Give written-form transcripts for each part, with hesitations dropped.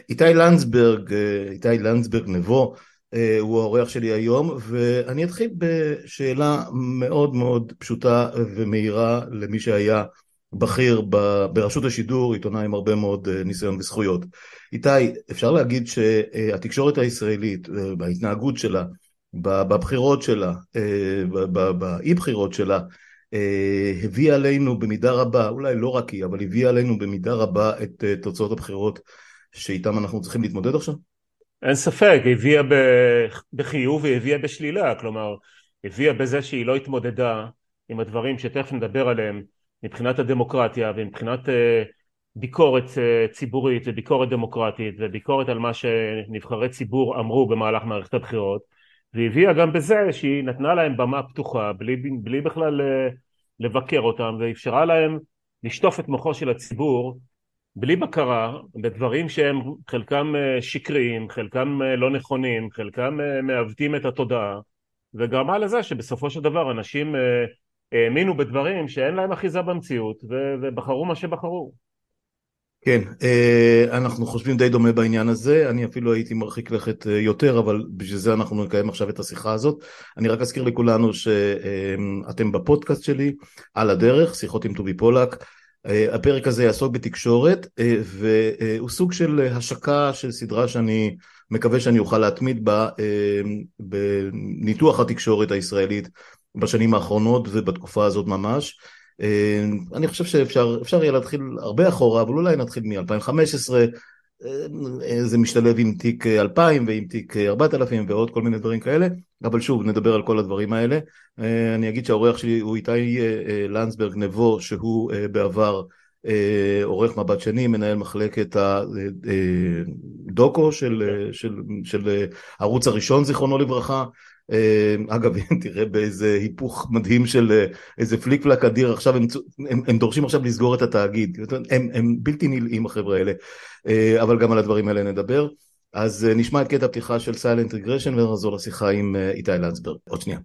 איתי לנדסברג נבו, הוא האורח שלי היום, ואני אתחיל בשאלה מאוד מאוד פשוטה ומהירה למי שהיה בכיר ברשות השידור, עיתונאי עם הרבה מאוד ניסיון וזכויות. איתי, אפשר להגיד שהתקשורת הישראלית, בהתנהגות שלה, בבחירות שלה, באי בחירות שלה, הביאה עלינו במידה רבה, אולי לא רק היא, אבל הביאה עלינו במידה רבה את תוצאות הבחירות שאיתם אנחנו צריכים להתמודד עכשיו? אין ספק, הביאה בחיוב והביאה בשלילה, כלומר, הביאה בזה שהיא לא התמודדה עם הדברים שתכף נדבר עליהם מבחינת הדמוקרטיה ומבחינת ביקורת ציבורית וביקורת דמוקרטית וביקורת על מה שנבחרי ציבור אמרו במהלך מערכת הבחירות, והביאה גם בזה שהיא נתנה להם במה פתוחה בלי בכלל לבקר אותם, ואפשרה להם לשטוף את מוחו של הציבור בלי בקרה, בדברים שהם חלקם שקריים, חלקם לא נכונים, חלקם מעוותים את התודעה, וגרמה לזה שבסופו של דבר אנשים האמינו בדברים שאין להם אחיזה במציאות, ובחרו מה שבחרו. כן, אנחנו חושבים די דומה בעניין הזה, אני אפילו הייתי מרחיק לכת יותר, אבל בשביל זה אנחנו נקיים עכשיו את השיחה הזאת. אני רק אזכיר לכולנו שאתם בפודקאסט שלי, על הדרך, שיחות עם טובי פולק. הפרק הזה יעסוק בתקשורת, והוא סוג של השקה של סדרה שאני מקווה שאני אוכל להתמיד בה, בניתוח התקשורת הישראלית בשנים האחרונות ובתקופה הזאת ממש. אני חושב שאפשר יהיה להתחיל הרבה אחורה, אבל אולי נתחיל מ-2015, זה משתלב עם תיק 2000 ועם תיק 4000 ועוד כל מיני דברים כאלה, אבל שוב נדבר על כל הדברים האלה. אני אגיד שהאורח שלי הוא איתי לנדסברג נבו, שהוא בעבר עורך מבט שני, מנהל מחלקת הדוקו של ערוץ הראשון זיכרונו לברכה. אגב, תראה באיזה היפוך מדהים של איזה פליק פלק אדיר, עכשיו הם דורשים עכשיו לסגור את התאגיד, הם בלתי נלאים החבר'ה האלה, אבל גם על הדברים האלה נדבר. אז נשמע את קטע הפתיחה של Silent Regression ונחזור לשיחה עם איתי לנדסברג. עוד שנייה.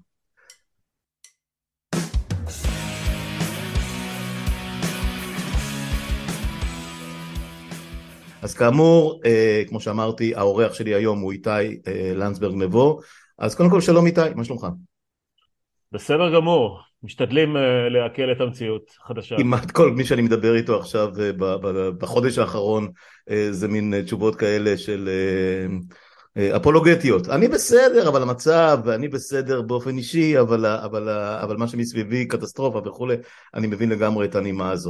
אז כאמור, כמו שאמרתי, האורח שלי היום הוא איתי לנדסברג נבו. אז קודם כל שלום איתי, מה שלומך? בסדר גמור, משתדלים להקל את המציאות חדשה. כמעט כל מי שאני מדבר איתו עכשיו בחודש האחרון, זה מין תשובות כאלה של אפולוגטיות. אני בסדר, אבל המצב, ואני בסדר באופן אישי, אבל מה שמסביבי קטסטרופה וכו'. אני מבין לגמרי את הנימה הזאת.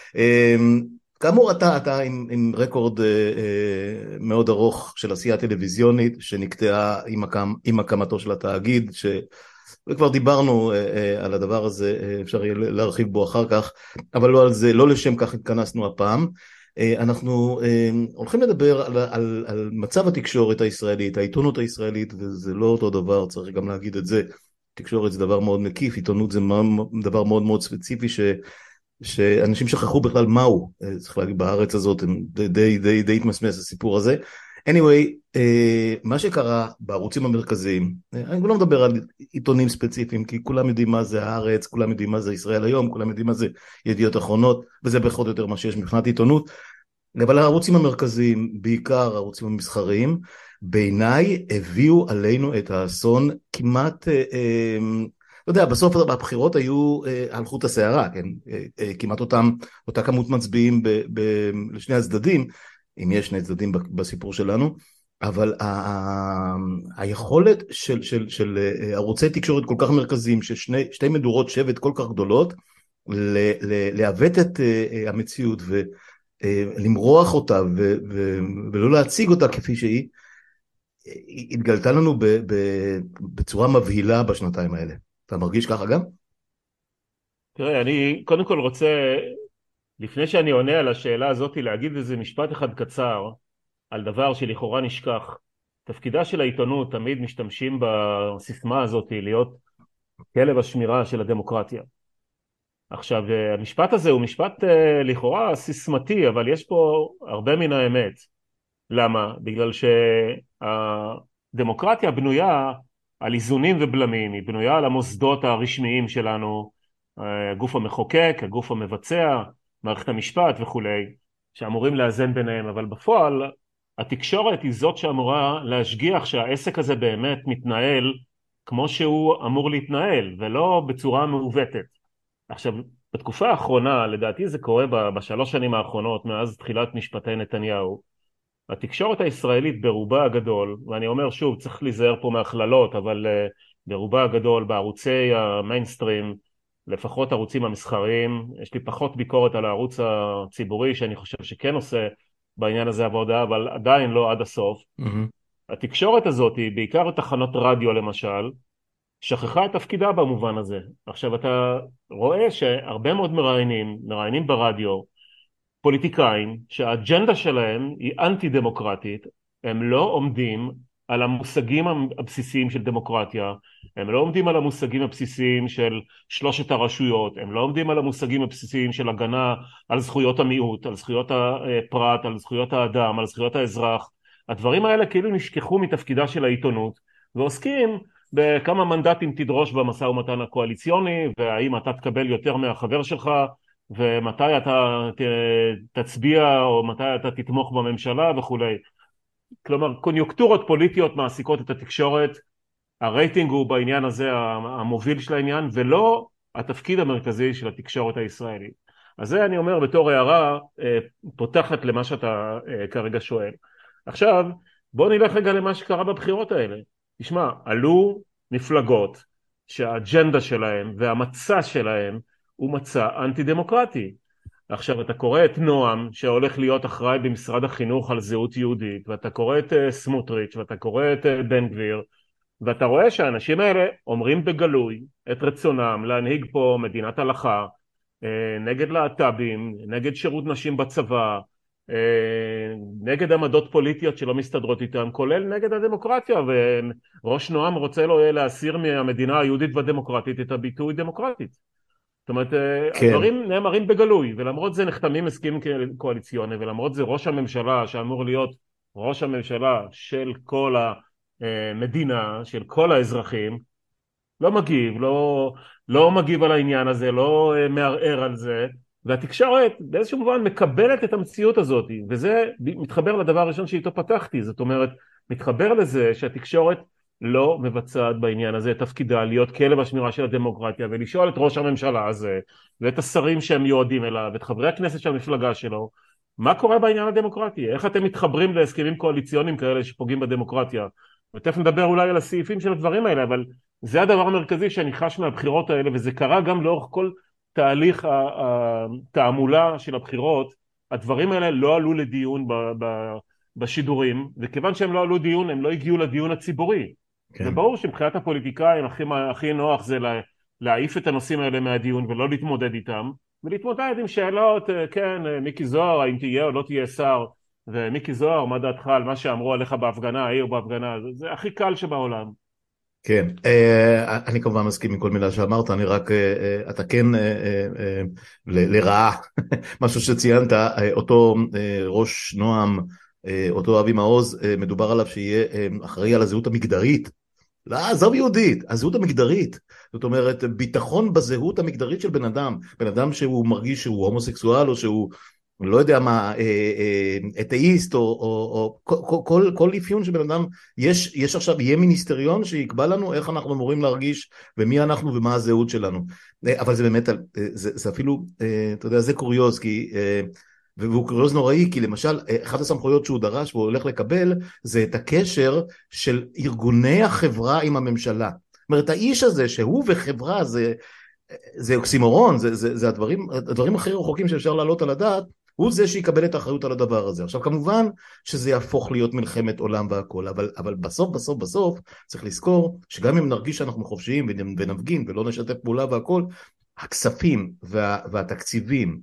כאמור, אתה עם רקורד מאוד ארוך של עשייה טלוויזיונית, שנקטעה עם הקמתו של התאגיד, וכבר דיברנו על הדבר הזה, אפשר יהיה להרחיב בו אחר כך, אבל לא על זה, לא לשם כך התכנסנו הפעם. אנחנו הולכים לדבר על מצב התקשורת הישראלית, העיתונות הישראלית, וזה לא אותו דבר, צריך גם להגיד את זה. תקשורת זה דבר מאוד מקיף, עיתונות זה דבר מאוד מאוד ספציפי שאנשים שכחו בכלל מהו, צריך להגיד בארץ הזאת, די התמסמס הסיפור הזה. anyway, מה שקרה בערוצים המרכזיים, אני לא מדבר על עיתונים ספציפיים, כי כולם יודעים מה זה הארץ, כולם יודעים מה זה ישראל היום, כולם יודעים מה זה ידיעות אחרונות, וזה פחות או יותר מה שיש מבחינת עיתונות, אבל הערוצים המרכזיים, בעיקר הערוצים המסחריים, בעיניי הביאו עלינו את האסון כמעט, לא יודע, בסוף הבחירות היו על חוט השערה, כן? כמעט אותה כמות מצביעים לשני הצדדים, אם יש שני צדדים בסיפור שלנו, אבל היכולת של ערוצי תקשורת כל כך מרכזיים, ששתי מדורות שבט כל כך גדולות, לעוות את המציאות ולמרוח אותה ולא להציג אותה כפי שהיא, התגלתה לנו בצורה מבהילה בשנתיים האלה. אתה מרגיש ככה גם? תראה, אני קודם כל רוצה, לפני שאני עונה על השאלה הזאת, להגיד איזה משפט אחד קצר על דבר שלכאורה נשכח. תפקידה של העיתונות, תמיד משתמשים בסיסמה הזאת להיות כלב השמירה של הדמוקרטיה. עכשיו, המשפט הזה הוא משפט לכאורה סיסמתי, אבל יש פה הרבה מן האמת. למה? בגלל שהדמוקרטיה בנויה על איזונים ובלמים, היא בנויה על המוסדות הרשמיים שלנו, הגוף המחוקק, הגוף המבצע, מערכת המשפט וכולי, שאמורים לאזן ביניהם, אבל בפועל התקשורת היא זאת שאמורה להשגיח שהעסק הזה באמת מתנהל כמו שהוא אמור להתנהל, ולא בצורה מעוותת. עכשיו, בתקופה האחרונה, לדעתי זה קורה בשלוש שנים האחרונות, מאז תחילת משפטי נתניהו, התקשורת הישראלית ברובה הגדול, ואני אומר שוב, צריך להיזהר פה מהכללות, אבל ברובה הגדול, בערוצי המיינסטרים, לפחות ערוצים המסחריים, יש לי פחות ביקורת על הערוץ הציבורי, שאני חושב שכן עושה בעניין הזה עבודה, אבל עדיין לא עד הסוף. התקשורת הזאת, בעיקר תחנות רדיו למשל, שכחה את תפקידה במובן הזה. עכשיו אתה רואה שהרבה מאוד מראיינים ברדיו, פוליטיקאים שהאג'נדה שלהם היא אנטי דמוקרטית, הם לא עומדים על המושגים הבסיסיים של דמוקרטיה, הם לא עומדים על המושגים הבסיסיים של שלושת הרשויות, הם לא עומדים על המושגים הבסיסיים של הגנה על זכויות המיעוט, על זכויות הפרט, על זכויות האדם, על זכויות האזרח. הדברים האלה כאילו נשכחו מתפקידה של העיתונות, ועוסקים בכמה מנדטים תדרוש במשא ומתן הקואליציוני, והאם אתה תקבל יותר מהחבר שלך, ומתי אתה תצביע או מתי אתה תתמוך בממשלה וכולי. כלומר, קוניוקטורות פוליטיות מעסיקות את התקשורת, הרייטינג הוא בעניין הזה המוביל של העניין, ולא התפקיד המרכזי של התקשורת הישראלית. אז זה אני אומר בתור הערה פותחת למה שאתה כרגע שואל. עכשיו, בוא נלך רגע למה שקרה בבחירות האלה. תשמע, עלו מפלגות שהאג'נדה שלהם והמצע שלהם הוא מצע אנטי דמוקרטי. עכשיו אתה קורא את נועם שהולך להיות אחראי במשרד החינוך על זהות יהודית, ואתה קורא את סמוטריץ' ואתה קורא את בן גביר, ואתה רואה שהאנשים האלה אומרים בגלוי את רצונם להנהיג פה מדינת הלכה, נגד להט"בים, נגד שירות נשים בצבא, נגד עמדות פוליטיות שלא מסתדרות איתם, כולל נגד הדמוקרטיה, וראש נועם רוצה לו להסיר מהמדינה היהודית והדמוקרטית את הביטוי דמוקרטית. זאת אומרת, כן. הדברים נאמרים בגלוי, ולמרות זה נחתמים הסכמים קואליציוני, ולמרות זה ראש הממשלה שאמור להיות ראש הממשלה של כל המדינה, של כל האזרחים, לא מגיב, לא מגיב על העניין הזה, לא מערער על זה, והתקשורת באיזשהו מובן מקבלת את המציאות הזאת, וזה מתחבר לדבר הראשון שאיתו פתחתי, זאת אומרת, מתחבר לזה שהתקשורת לא מבצעת בעניין הזה את תפקידה להיות כלב השמירה של הדמוקרטיה, ולשאול את ראש הממשלה הזה, ואת השרים שהם מיועדים אליו, ואת חברי הכנסת של המפלגה שלו, מה קורה בעניין הדמוקרטי? איך אתם מתחברים להסכמים קואליציוניים כאלה שפוגעים בדמוקרטיה? ותכף נדבר אולי על הסעיפים של הדברים האלה, אבל זה הדבר המרכזי שאני חש מהבחירות האלה, וזה קרה גם לאורך כל תהליך התעמולה של הבחירות. הדברים האלה לא עלו לדיון בשידורים, וכיוון שהם לא עלו דיון, הם לא הגיעו לדיון הציבורי. כן. זה ברור שמבחינת הפוליטיקאים הכי נוח זה להעיף את הנושאים האלה מהדיון ולא להתמודד איתם, ולהתמודד עם שאלות, כן, מיקי זוהר, האם תהיה או לא תהיה שר, ומיקי זוהר, מה דעתך על מה שאמרו עליך בהפגנה, או בהפגנה, זה הכי קל שבעולם. כן, אני כמובן מסכים עם כל מילה שאמרת, אני רק, אתה כן לרעה, משהו שציינת, אותו ראש נועם, אותו אבי מעוז, מדובר עליו שיהיה אחראי על הזהות המגדרית, לא, עזוב יהודית, הזהות המגדרית, זאת אומרת, ביטחון בזהות המגדרית של בן אדם, בן אדם שהוא מרגיש שהוא הומוסקסואל, או שהוא לא יודע מה, אתאיסט, או כל אפיון של בן אדם, יש עכשיו, יהיה מיניסטריון שיקבע לנו איך אנחנו אמורים להרגיש, ומי אנחנו ומה הזהות שלנו. אבל זה באמת, זה אפילו, אתה יודע, זה קוריוז, והוא קוריוז נוראי, כי למשל, אחת הסמכויות שהוא דרש והוא הולך לקבל, זה את הקשר של ארגוני החברה עם הממשלה. זאת אומרת, האיש הזה, שהוא וחברה, זה אוקסימורון, זה הדברים הכי רחוקים שאפשר לעלות על הדעת, הוא זה שיקבל את האחריות על הדבר הזה. עכשיו כמובן שזה יהפוך להיות מלחמת עולם והכל, אבל בסוף צריך לזכור שגם אם נרגיש שאנחנו חופשיים ונפגין ולא נשתף פעולה והכל, הכספים והתקציבים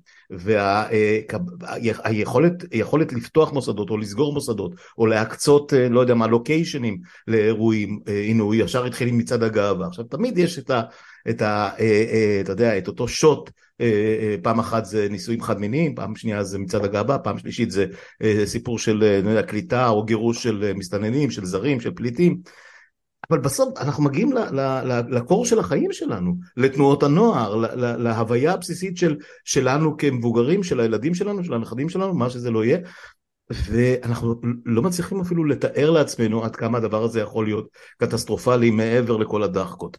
והיכולת לפתוח מוסדות או לסגור מוסדות או להקצות, לא יודע מה, לוקיישנים לאירועים, הנה הוא ישר התחיל עם מצעד הגאווה. עכשיו תמיד יש אתה יודע, את אותו שוט, פעם אחת זה נישואים חד מיניים, פעם שנייה זה מצעד הגאווה, פעם שלישית זה סיפור של קליטה או גירוש של מסתננים, של זרים, של פליטים. אבל בסוף אנחנו מגיעים לקור של החיים שלנו, לתנועות הנוער, להוויה הבסיסית שלנו כמבוגרים, של הילדים שלנו, של הנכדים שלנו, מה שזה לא יהיה. ואנחנו לא מצליחים אפילו לתאר לעצמנו עד כמה הדבר הזה יכול להיות קטסטרופלי מעבר לכל הדחקות.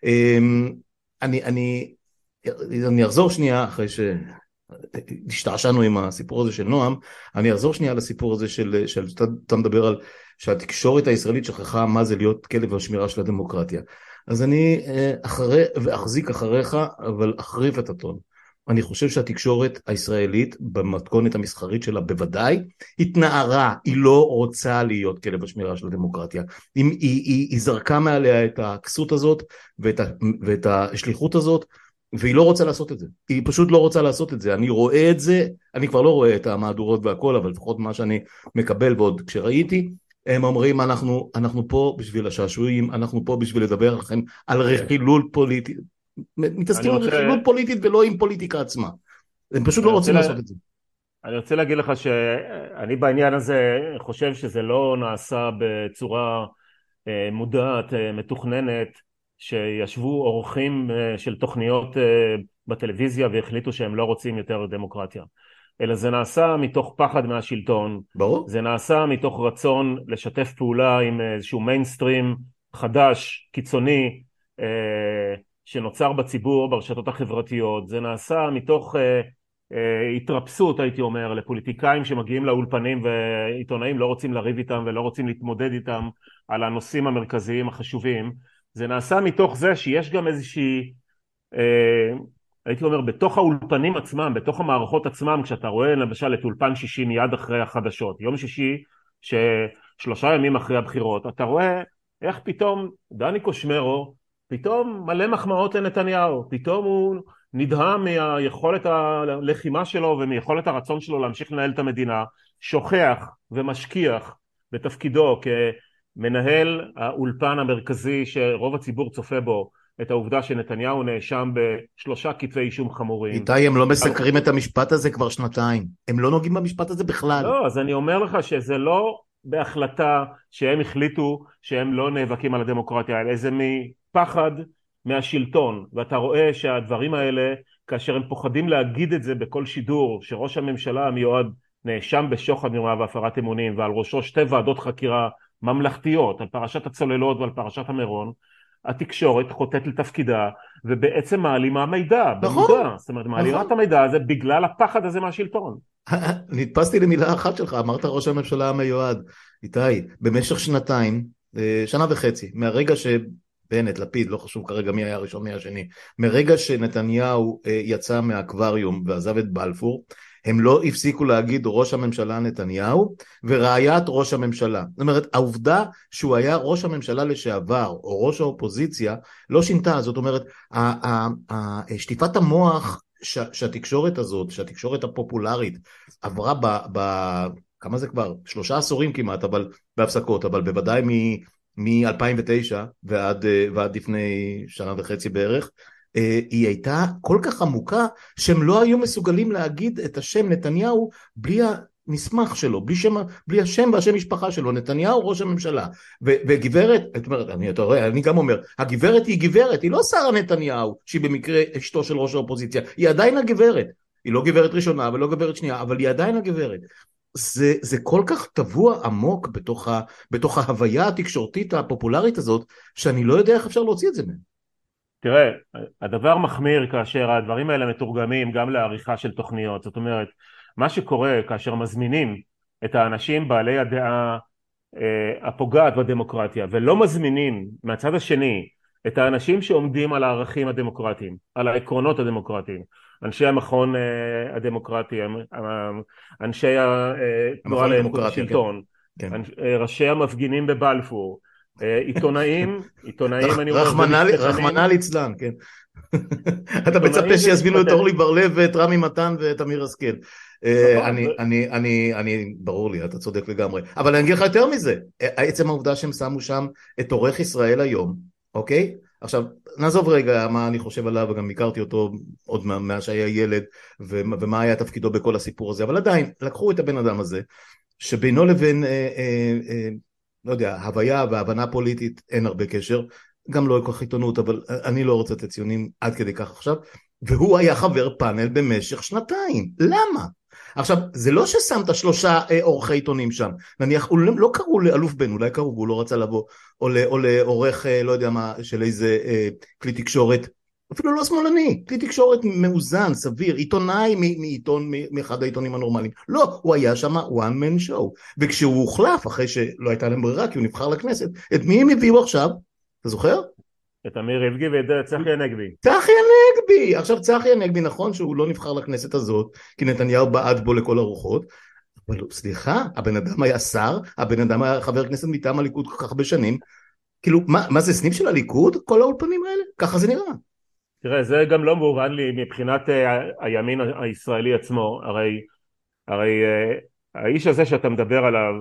אני, אני, אני אחזור שנייה אחרי שהשתעשענו עם הסיפור הזה של נועם, אני אחזור שנייה לסיפור הזה שאתה מדבר על שהתקשורת הישראלית שכחה מה זה להיות כלב השמירה של הדמוקרטיה. אז אני אחזיק אחריך, אבל אחריף את הטון. אני חושב שהתקשורת הישראלית במתכונת המסחרית שלה בוודאי התנערה, היא לא רוצה להיות כלב השמירה של הדמוקרטיה. היא זרקה מעליה את הכסות הזאת ואת השליחות הזאת, והיא לא רוצה לעשות את זה. היא פשוט לא רוצה לעשות את זה. אני רואה את זה, אני כבר לא רואה את המהדורות והכל, אבל לפחות מה שאני מקבל ועוד כשראיתי, הם אומרים אנחנו פה בשביל השעשועים, אנחנו פה בשביל לדבר לכם על רכילות פוליטית. מתעסקים על רכילות פוליטית ולא עם פוליטיקה עצמה. הם פשוט לא רוצים לעשות את זה. אני רוצה להגיד לך שאני בעניין הזה חושב שזה לא נעשה בצורה מודעת, מתוכננת, שישבו אורחים של תוכניות בטלוויזיה והחליטו שהם לא רוצים יותר דמוקרטיה. אלא זה נעשה מתוך פחד מהשלטון. ברור. זה נעשה מתוך רצון לשתף פעולה עם איזשהו מיינסטרים חדש, קיצוני, שנוצר בציבור, ברשתות החברתיות. זה נעשה מתוך התרפסות, הייתי אומר, לפוליטיקאים שמגיעים לאולפנים ועיתונאים לא רוצים לריב איתם ולא רוצים להתמודד איתם על הנושאים המרכזיים החשובים. זה נעשה מתוך זה שיש גם איזושהי, הייתי אומר, בתוך האולפנים עצמם, בתוך המערכות עצמם, כשאתה רואה למשל את אולפן שישי מיד אחרי החדשות, יום שישי ששלושה ימים אחרי הבחירות, אתה רואה איך פתאום דני קושמרו, פתאום מלא מחמאות לנתניהו, פתאום הוא נדהם מהיכולת הלחימה שלו ומיכולת הרצון שלו להמשיך לנהל את המדינה, שוכח ומשכיח בתפקידו כמנהל האולפן המרכזי שרוב הציבור צופה בו, את העובדה שנתניהו נאשם בשלושה כתבי אישום חמורים. איתי, הם לא מסקרים את המשפט הזה כבר שנתיים. הם לא נוגעים במשפט הזה בכלל. לא, אז אני אומר לך שזה לא בהחלטה שהם החליטו שהם לא נאבקים על הדמוקרטיה, אלא איזה מפחד מהשלטון. ואתה רואה שהדברים האלה, כאשר הם פוחדים להגיד את זה בכל שידור, שראש הממשלה המיועד נאשם בשוחד מרמה והפרת אמונים, ועל ראשו שתי ועדות חקירה ממלכתיות, על פרשת הצוללות ועל פרשת המירון, התקשורת חוטאת לתפקידה, ובעצם מעלימה מידע, במודע. זאת אומרת, מעלימה את המידע הזה בגלל הפחד הזה מהשלטון. נתפסתי למילה אחת שלך, אמרת ראש הממשלה המיועד. איתי, במשך שנתיים, שנה וחצי, מהרגע שבנט, לפיד, לא חשוב כרגע מי היה הראשון מי השני, מרגע שנתניהו יצא מהאקווריום ועזב את בלפור, הם לא הפסיקו להגיד ראש הממשלה נתניהו ורעיית ראש הממשלה. זאת אומרת, העובדה שהוא היה ראש הממשלה לשעבר או ראש האופוזיציה לא שינתה. זאת אומרת, שטיפת המוח שהתקשורת הזאת, שהתקשורת הפופולרית עברה כמה זה כבר? 3 עשורים כמעט, אבל בהפסקות, אבל בוודאי מ-2009 ועד לפני שנה וחצי בערך, היא הייתה כל כך עמוקה שהם לא היו מסוגלים להגיד את השם נתניהו בלי המסמך שלו, בלי השם והשם משפחה שלו, נתניהו ראש הממשלה. וגברת, אתה רואה, אני גם אומר, הגברת היא גברת, היא לא שרה נתניהו, שהיא במקרה אשתו של ראש האופוזיציה, היא עדיין הגברת, היא לא גברת ראשונה ולא גברת שנייה, אבל היא עדיין הגברת. זה כל כך טבוע עמוק בתוך ההוויה התקשורתית הפופולרית הזאת, שאני לא יודע איך אפשר להוציא את זה מהם. תראה, הדבר מחמיר כאשר הדברים האלה מתורגמים גם לעריכה של תוכניות. זאת אומרת, מה שקורה כאשר מזמינים את האנשים בעלי הדעה הפוגעת בדמוקרטיה, ולא מזמינים מהצד השני את האנשים שעומדים על הערכים הדמוקרטיים, על העקרונות הדמוקרטיים, אנשי המכון הדמוקרטי, אנשי התנועה לאיכות השלטון, ראשי המפגינים בבלפור, עיתונאים, אני אומר, רחמנא ליצלן, כן. אתה מצפה שיזמינו את אורלי בר-לב ואת רמי מתן ואת אמיר השכל. ברור לי, אתה צודק לגמרי. אבל אני אגיד לך יותר מזה, עצם העובדה שהם שמו שם את עורך ישראל היום, אוקיי? עכשיו, נעזוב רגע מה אני חושב עליו, וגם הכרתי אותו עוד מה שהיה ילד, ומה היה תפקידו בכל הסיפור הזה, אבל עדיין, לקחו את הבן אדם הזה, שבינו לבין לא יודע, הוויה והבנה פוליטית אין הרבה קשר, גם לא כל כך עיתונות, אבל אני לא רוצה את ציונים עד כדי כך עכשיו, והוא היה חבר פאנל במשך שנתיים. למה? עכשיו, זה לא ששמת 3 עורכי עיתונים שם, נניח, לא קראו לאלוף בן, אולי קראו, והוא לא רצה לבוא, או לעורך, לא יודע מה, של איזה כלי תקשורת, אפילו לא שמאלני, כלי תקשורת מאוזן, סביר, עיתונאי מאחד העיתונים הנורמליים. לא, הוא היה שם one man show. וכשהוא הוחלף, אחרי שלא הייתה להם ברירה, כי הוא נבחר לכנסת, את מי הם הביאו עכשיו? אתה זוכר? את אמיר איבגי ואת צחי הנגבי. צחי הנגבי! עכשיו צחי הנגבי, נכון שהוא לא נבחר לכנסת הזאת, כי נתניהו בעט בו לכל הרוחות, אבל סליחה, הבן אדם היה שר, הבן אדם היה חבר כנסת מטעם הליכוד כל כך הרבה שנים, כאילו, מה זה סניף של הליכוד? כל האולפנים האלה? ככה זה נראה. תראה, זה גם לא מובן לי מבחינת הימין הישראלי עצמו, הרי האיש הזה שאתה מדבר עליו,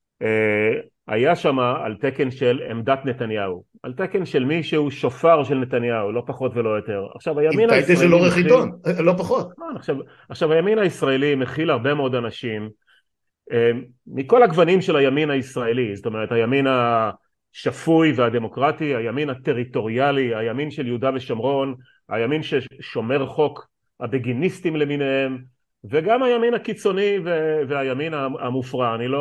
היה שם על תקן של עמדת נתניהו, על תקן של מי שהוא שופר של נתניהו, לא פחות ולא יותר. עכשיו הימין הישראלי... של עורך עיתון, לא פחות. עכשיו הימין הישראלי מכיל הרבה מאוד אנשים, מכל הגוונים של הימין הישראלי, זאת אומרת הימין השפוי והדמוקרטי, הימין הטריטוריאלי, הימין של יהודה ושומרון, הימין ששומר חוק, הבגיניסטים למיניהם, וגם הימין הקיצוני והימין המופרע. אני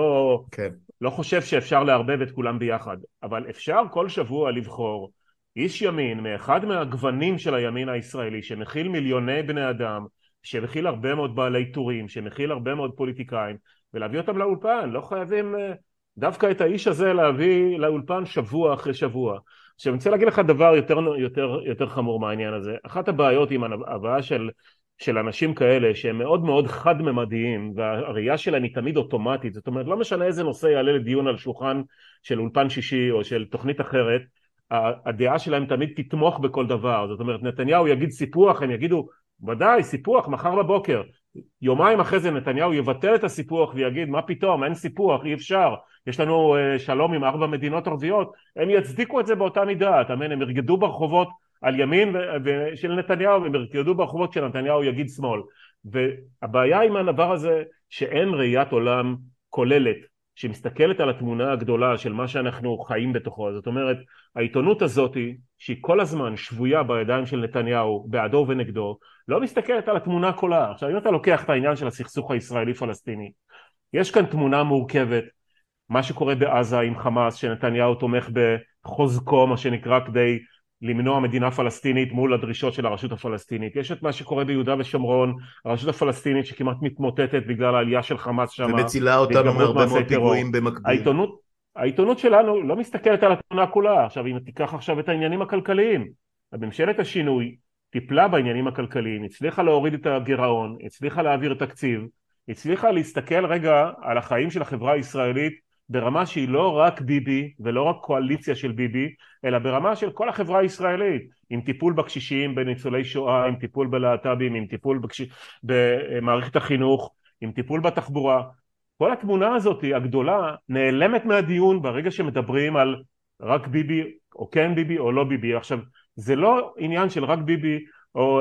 לא חושב שאפשר להרבב את כולם ביחד, אבל אפשר כל שבוע לבחור איש ימין מאחד מהגוונים של הימין הישראלי, שמכיל מיליוני בני אדם, שמכיל הרבה מאוד בעלי טורים, שמכיל הרבה מאוד פוליטיקאים, ולהביא אותם לאולפן. לא חייבים דווקא את האיש הזה להביא לאולפן שבוע אחרי שבוע. עכשיו אני רוצה להגיד לך דבר יותר חמור מהעניין הזה. אחת הבעיות עם הבעיה של אנשים כאלה שהם מאוד מאוד חד-ממדיים, והראייה שלהם היא תמיד אוטומטית, זאת אומרת לא משנה איזה נושא יעלה לדיון על שולחן של אולפן שישי או של תוכנית אחרת, הדעה שלהם תמיד תתמוך בכל דבר. זאת אומרת נתניהו יגיד סיפוח, הם יגידו ודאי סיפוח מחר בבוקר. יומיים אחרי זה נתניהו יבטל את הסיפוח ויגיד מה פתאום, אין סיפוח, אי אפשר, יש לנו שלום עם 4 מדינות ערביות. הם יצדיקו את זה באותה מידה, הם ירקדו ברחובות על ימין של נתניהו, והם ירקדו ברחובות של נתניהו יגיד שמאל. והבעיה עם הדבר הזה שאין ראיית עולם כוללת שמסתכלת על התמונה הגדולה של מה שאנחנו חיים בתוכו. זאת אומרת העיתונות הזאת שהיא כל הזמן שבויה בידיים של נתניהו בעדו ונגדו, לא מסתכלת על התמונה כולה. עכשיו אם אתה לוקח את העניין של הסכסוך הישראלי פלסטיני, יש כאן תמונה מורכבת, מה שקורה בעזה עם חמאס, שנתניהו תומך בחוזקו מה שנקרא כדי למנוע מדינה פלסטינית מול הדרישות של הרשות הפלסטינית. יש את מה שקורה ביהודה ושומרון, הרשות הפלסטינית שכמעט מתמוטטת בגלל העלייה של חמאס שם, ומצילה אותנו מהרבה מאוד פיגועים במקביל. העיתונות שלנו לא מסתכלת על התמונה כולה. עכשיו אם תיקח עכשיו את העניינים הכלכליים, ממשלת השינוי טיפלה בעניינים הכלכליים, הצליחה להוריד את הגירעון, הצליחה להעביר תקציב, הצליחה להסתכל רגע על החיים של החברה הישראלית ברמה שהיא לא רק ביבי ולא רק קואליציה של ביבי, אלא ברמה של כל החברה הישראלית, עם טיפול בקשישים, בניצולי שואה, עם טיפול בלהט"בים, עם טיפול במערכת החינוך, עם טיפול בתחבורה. כל התמונה הזאת הגדולה נעלמת מהדיון ברגע שמדברים על רק ביבי או כן ביבי או לא ביבי. עכשיו זה לא עניין של רק ביבי או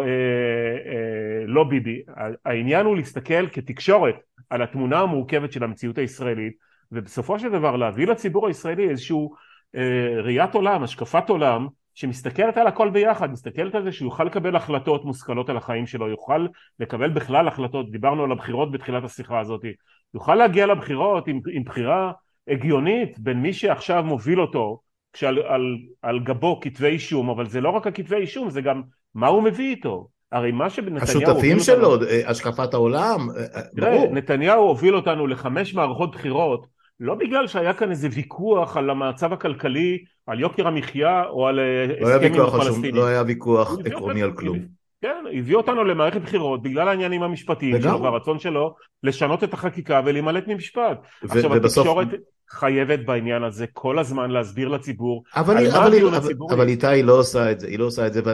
לא ביבי, העניין הוא להסתכל כתקשורת על התמונה המורכבת של המציאות הישראלית, ובסופו של דבר להביא לציבור הישראלי איזשהו ראיית עולם, השקפת עולם, שמסתכלת על הכל ביחד, מסתכלת על זה שהוא יוכל לקבל החלטות מושכלות על החיים שלו, יוכל לקבל בכלל החלטות, דיברנו על הבחירות בתחילת השיחה הזאת, יוכל להגיע לבחירות עם בחירה הגיונית בין מי שעכשיו מוביל אותו, כשעל גבו כתבי אישום, אבל זה לא רק הכתבי אישום, זה גם מה הוא מביא איתו. הרי מה שנתניהו השותפים שלו, השקפת העולם, ברור. נתניהו הוביל אותנו ל5 מערכות בחירות, לא בגלל שהיה כאן איזה ויכוח על המצב הכלכלי, על יוקר המחיה או על הסכמים הפלסטינים. לא היה ויכוח עקרוני על כלום. כן, הביא אותנו למערכת בחירות בגלל העניינים המשפטיים שלו, והרצון שלו לשנות את החקיקה ולהימלט ממשפט. עכשיו התקשורת חייבת בעניין הזה כל הזמן להסביר לציבור. אבל איתי לא עושה את זה, היא לא עושה את זה,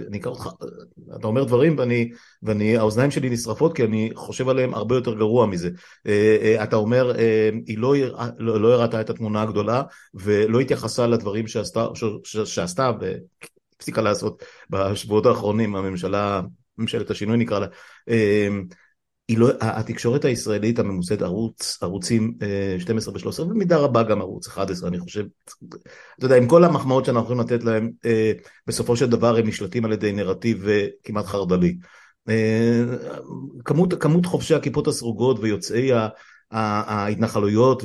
אתה אומר דברים האוזניים שלי נשרפות, כי אני חושב עליהם הרבה יותר גרוע מזה. אתה אומר, היא לא הראתה את התמונה הגדולה, ולא התייחסה לדברים שעשתה, הפסיקה לעשות בשבועות האחרונים, ממשלת השינוי נקרא לה, התקשורת הישראלית הממוסדת, ערוצים 12 ו-13, במידה רבה גם ערוץ 11, אני חושב, אתה יודע, עם כל המחמאות שאנחנו יכולים לתת להם, בסופו של דבר הם נשלטים על ידי נרטיב כמעט חרדלי. כמות חובשי הכיפות הסרוגות ויוצאי ההתנחלויות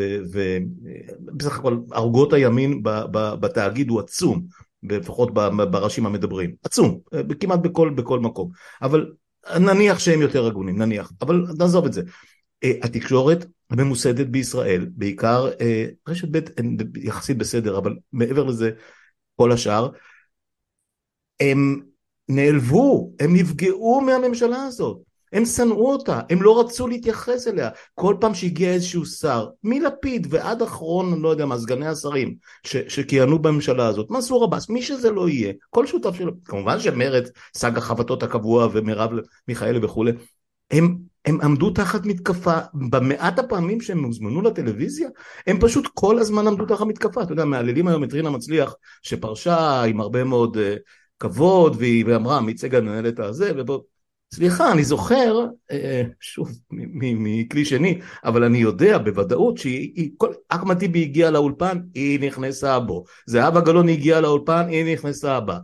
ובסך הכל ערוגות הימין בתאגיד הוא עצום, לפחות בראשים המדברים, עצום, כמעט בכל מקום, אבל נניח שהם יותר הגונים, נניח, אבל נעזוב את זה. התקשורת הממוסדת בישראל, בעיקר רשת ב' יחסית בסדר, אבל מעבר לזה כל השאר, הם נעלבו, הם נפגעו מהממשלה הזאת, הם שנאו אותה, הם לא רצו להתייחס אליה. כל פעם שהגיע איזשהו שר, מלפיד ועד אחרון, לא יודע מה, סגני השרים שכיהנו בממשלה הזאת, מנסור עבאס, מי שזה לא יהיה, כל שותף שלו, כמובן שמרצ, סג החבטות הקבוע ומרב מיכאלי וכו', הם עמדו תחת מתקפה, במעט הפעמים שהם הוזמנו לטלוויזיה, הם פשוט כל הזמן עמדו תחת מתקפה. אתה יודע, מעללים היום את רינה מצליח, שפרשה עם הרבה מאוד כבוד, והיא אמרה, מי ייצג הנהל את הזה, סליחה, אני זוכר, שוב, מכלי שני, אבל אני יודע בוודאות אחמד טיבי הגיע לאולפן, היא נכנסה בו. זהבה גלאון הגיעה לאולפן, היא נכנסה בה.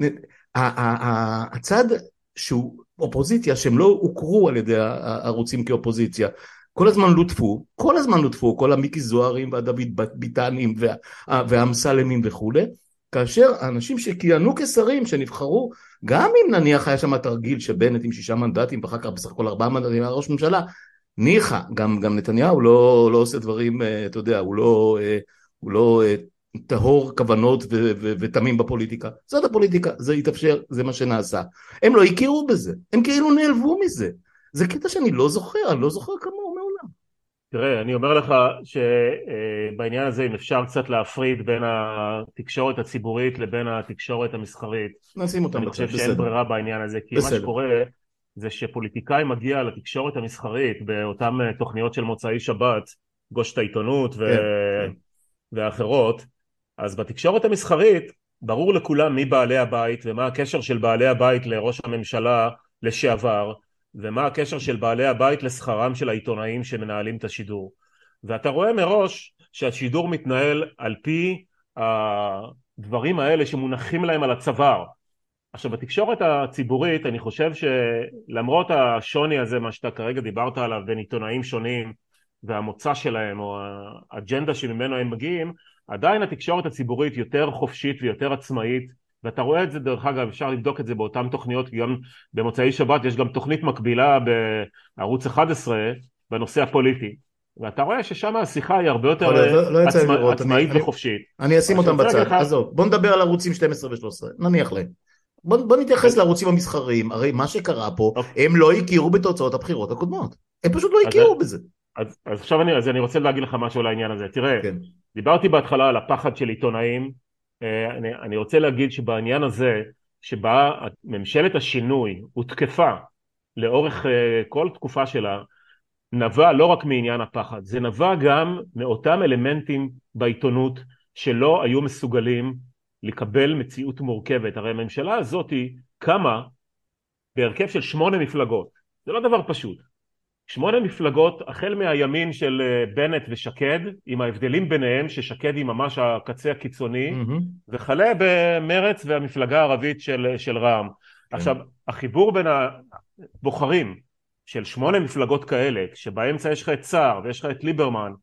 הצד שהוא אופוזיציה, שהם לא הוכרו על ידי הערוצים כאופוזיציה, כל הזמן לוטפו, כל המיקי זוהרים והדוד ביטנים והאמסלמים וכו', כאשר האנשים שכיהנו כשרים, שנבחרו, גם אם נניח היה שם תרגיל שבנט עם 6 מנדטים, ואחר כך בסך הכל 4 מנדטים ראש ממשלה, ניחא, גם נתניהו לא עושה דברים, אתה יודע, הוא לא טהור כוונות ותמים בפוליטיקה. זאת הפוליטיקה, זה יתאפשר, זה מה שנעשה. הם לא הכירו בזה, הם כאילו נעלבו מזה. זה קטע שאני לא זוכר כמוהו מעולם. תראה, אני אומר לך שבעניין הזה אם אפשר קצת להפריד בין התקשורת הציבורית לבין התקשורת המסחרית. נשים אותם אני בצד, חושב שאין ברירה בעניין הזה, כי מה שקורה זה שפוליטיקאי מגיע לתקשורת המסחרית באותן תוכניות של מוצאי שבת, גושת העיתונות ואחרות, אז בתקשורת המסחרית ברור לכולם מי בעלי הבית ומה הקשר של בעלי הבית לראש הממשלה לשעבר, ומה הקשר של בעלי הבית לשכרם של העיתונאים שמנהלים את השידור. ואתה רואה מראש שהשידור מתנהל על פי הדברים האלה שמונחים להם על הצוואר. עכשיו בתקשורת הציבורית אני חושב שלמרות השוני הזה, מה שאתה כרגע דיברת עליו, בין עיתונאים שונים והמוצא שלהם או האג'נדה שממנו הם מגיעים, עדיין התקשורת הציבורית יותר חופשית ויותר עצמאית, ואתה רואה את זה, דרך אגב, אפשר לבדוק את זה באותן תוכניות, גם במוצאי שבת יש גם תוכנית מקבילה בערוץ 11 בנושא הפוליטי, ואתה רואה ששם השיחה היא הרבה יותר עצמאית וחופשית. אני אשים אותם בצד, עזוב, בוא נדבר על ערוצים 12 ו-13, נניח להם. בוא נתייחס לערוצים המסחריים, הרי מה שקרה פה, הם לא הכירו בתוצאות הבחירות הקודמות, הם פשוט לא הכירו בזה. אז עכשיו אני רוצה להגיד לך משהו על העניין הזה. תראה, דיברתי בהתחלה על הפחד של עיתונאים, אני רוצה להגיד שבעניין הזה, שבה ממשלת השינוי הותקפה לאורך כל תקופה שלה, נבע לא רק מעניין הפחד, זה נבע גם מאותם אלמנטים בעיתונות שלא היו מסוגלים לקבל מציאות מורכבת. הרי הממשלה הזאת קמה בהרכב של 8 מפלגות, זה לא דבר פשוט. 8 מפלגות, החל מהימין של בנט ושקד, עם ההבדלים ביניהם, ששקד היא ממש הקצה הקיצוני, וכלה במרץ והמפלגה הערבית של רע"מ. עכשיו, החיבור בין הבוחרים של 8 מפלגות כאלה, שבאמצע יש לך את סער ויש לך את ליברמן,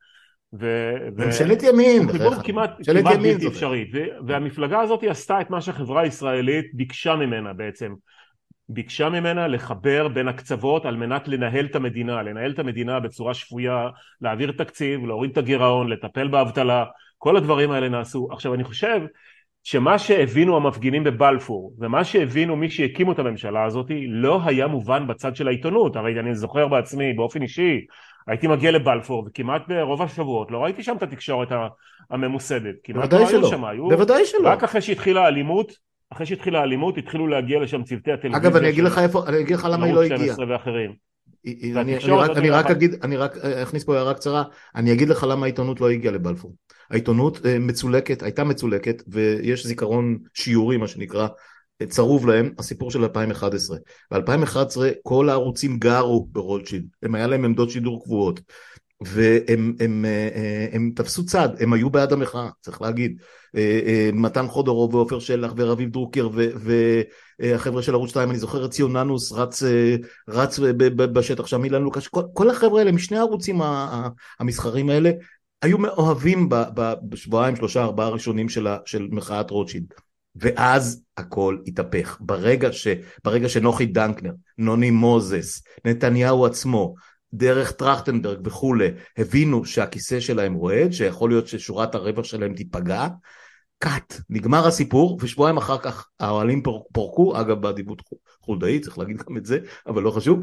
ממשלת ימין, הוא חיבור כמעט בלתי אפשרי, והמפלגה הזאת עשתה את מה שהחברה הישראלית ביקשה ממנה בעצם, ביקשה ממנה לחבר בין הקצוות על מנת לנהל את המדינה בצורה שפויה, להעביר תקציב, להוריד את הגירעון, לטפל באבטלה, כל הדברים האלה נעשו. עכשיו אני חושב שמה שהבינו המפגינים בבלפור, ומה שהבינו מי שהקימו את הממשלה הזאת, לא היה מובן בצד של העיתונות. הרי אני זוכר בעצמי, באופן אישי, הייתי מגיע לבלפור, וכמעט ברוב השבועות לא ראיתי שם את התקשורת הממוסדת. בוודאי שלא. רק אחרי שהתחילה האלימות, התחילו להגיע לשם צוותי הטלוויזיה. אגב, אני אגיד לך למה היא לא הגיעה. אני רק אכניס פה הערה קצרה, אני אגיד לך למה העיתונות לא הגיעה לבלפור. העיתונות הייתה מצולקת, ויש זיכרון שיורי, מה שנקרא, צרוב להם, הסיפור של 2011. ב-2011 כל הערוצים גרו ברוטשילד, הם היה להם עמדות שידור קבועות. והם תפסו צד, הם היו בעד המחאה, צריך להגיד. מתן חודורוב ועופר שלח ורביב דרוקר והחבר'ה של ערוץ 2, אני זוכר את ציוננוס רץ בשטח שם, אילן לוקש, כל החבר'ה האלה משני הערוצים המסחרים האלה, היו מאוהבים בשבועיים, 3-4 הראשונים של מחאת רוטשילד. ואז הכל התהפך. ברגע שנוחי דנקנר, נוני מוזס, נתניהו עצמו, דרך טרכטנברג וכולי, הבינו שהכיסא שלהם רועד, שיכול להיות ששורת הרווח שלהם תיפגע, קאט, נגמר הסיפור, ושבועיים אחר כך האוהלים פורקו, אגב באדיבות חולדאי, צריך להגיד גם את זה, אבל לא חשוב,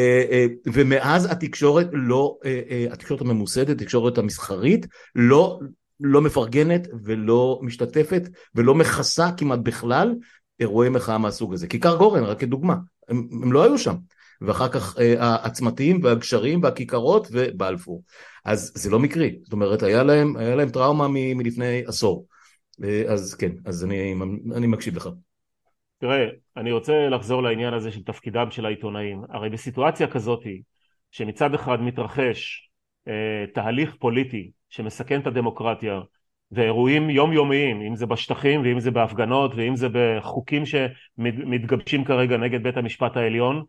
ומאז התקשורת הממוסדת, התקשורת המסחרית, לא מפרגנת ולא משתתפת, ולא מכסה כמעט בכלל אירועי מחאה מהסוג הזה. כיכר גורן, רק כדוגמה, הם לא היו שם. ואחר כך הצמתים והגשרים והכיכרות ובלפור. אז זה לא מקרי, זאת אומרת, היה להם טראומה מלפני עשור. אז כן, אז אני מקשיב לך. תראה, אני רוצה לחזור לעניין הזה של תפקידם של העיתונאים. הרי בסיטואציה כזאת, שמצד אחד מתרחש תהליך פוליטי שמסכן את הדמוקרטיה, ואירועים יומיומיים, אם זה בשטחים ואם זה בהפגנות ואם זה בחוקים שמתגבשים כרגע נגד בית המשפט העליון,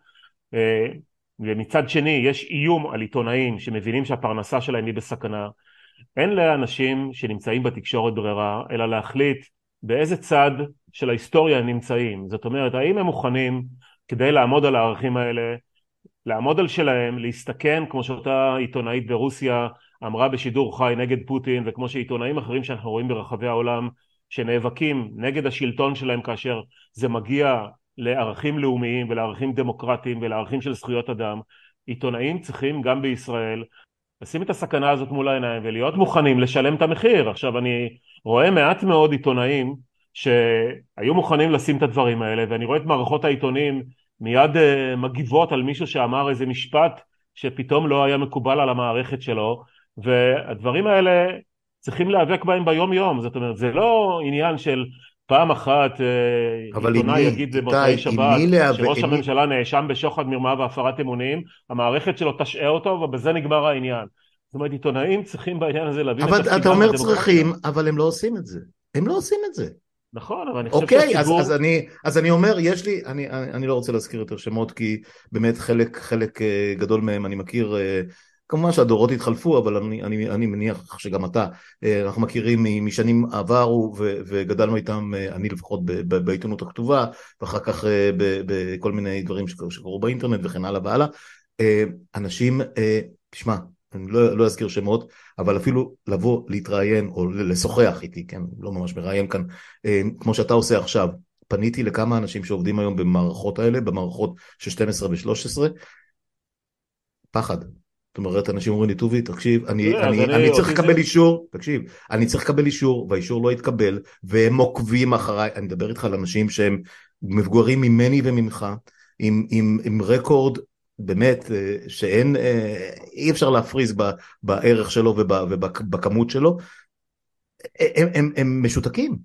ומצד שני יש איום על עיתונאים שמבינים שהפרנסה שלהם היא בסכנה, אין לאנשים שנמצאים בתקשורת ברירה אלא להחליט באיזה צד של ההיסטוריה הם נמצאים. זאת אומרת, האם הם מוכנים כדי לעמוד על הערכים האלה, לעמוד על שלהם, להסתכן כמו שאותה עיתונאית ברוסיה אמרה בשידור חי נגד פוטין, וכמו שעיתונאים אחרים שאנחנו רואים ברחבי העולם שנאבקים נגד השלטון שלהם כאשר זה מגיע לערכים לאומיים ולערכים דמוקרטיים ולערכים של זכויות אדם. עיתונאים צריכים גם בישראל לשים את הסכנה הזאת מול העיניים ולהיות מוכנים לשלם את המחיר. עכשיו אני רואה מעט מאוד עיתונאים שהיו מוכנים לשים את הדברים האלה, ואני רואה את מערכות העיתונים מיד מגיבות על מישהו שאמר איזה משפט שפתאום לא היה מקובל על המערכת שלו, והדברים האלה צריכים להיאבק בהם ביום יום. זאת אומרת, זה לא עניין של פעם אחת עיתונאי יגיד במוצאי שבת שראש הממשלה נאשם בשוחד, מרמה והפרת אמונים, המערכת שלו תשעה אותו ובזה נגמר העניין. זאת אומרת, עיתונאים צריכים בעניין הזה להבין את תפקידם. אבל אתה אומר צריכים, אבל הם לא עושים את זה. הם לא עושים את זה. נכון, אבל אני חושב שהציבור... אז אני אומר, יש לי, אני לא רוצה להזכיר יותר שמות, כי באמת חלק גדול מהם אני מכיר, כמובן שהדורות התחלפו, אבל אני מניח שגם אתה, אנחנו מכירים משנים עברו וגדלנו איתם, אני לפחות בעיתונות הכתובה, ואחר כך בכל מיני דברים שקורו באינטרנט וכן הלאה והלאה. אנשים, תשמע, אני לא אזכיר שמות, אבל אפילו לבוא להתראיין או לשוחח איתי, כן, לא ממש מראיין כאן, כמו שאתה עושה עכשיו, פניתי לכמה אנשים שעובדים היום במערכות האלה, במערכות של 12 ו-13, פחד. זאת אומרת, אנשים אומרים לי, טובי, תקשיב, אני צריך לקבל אישור, תקשיב, אני צריך לקבל אישור, והאישור לא יתקבל, והם עוקבים אחריי, אני מדבר איתך על אנשים שהם מבוגרים ממני וממך, עם רקורד, באמת, שאין, אי אפשר להפריז בערך שלו ובכמות שלו, הם משותקים,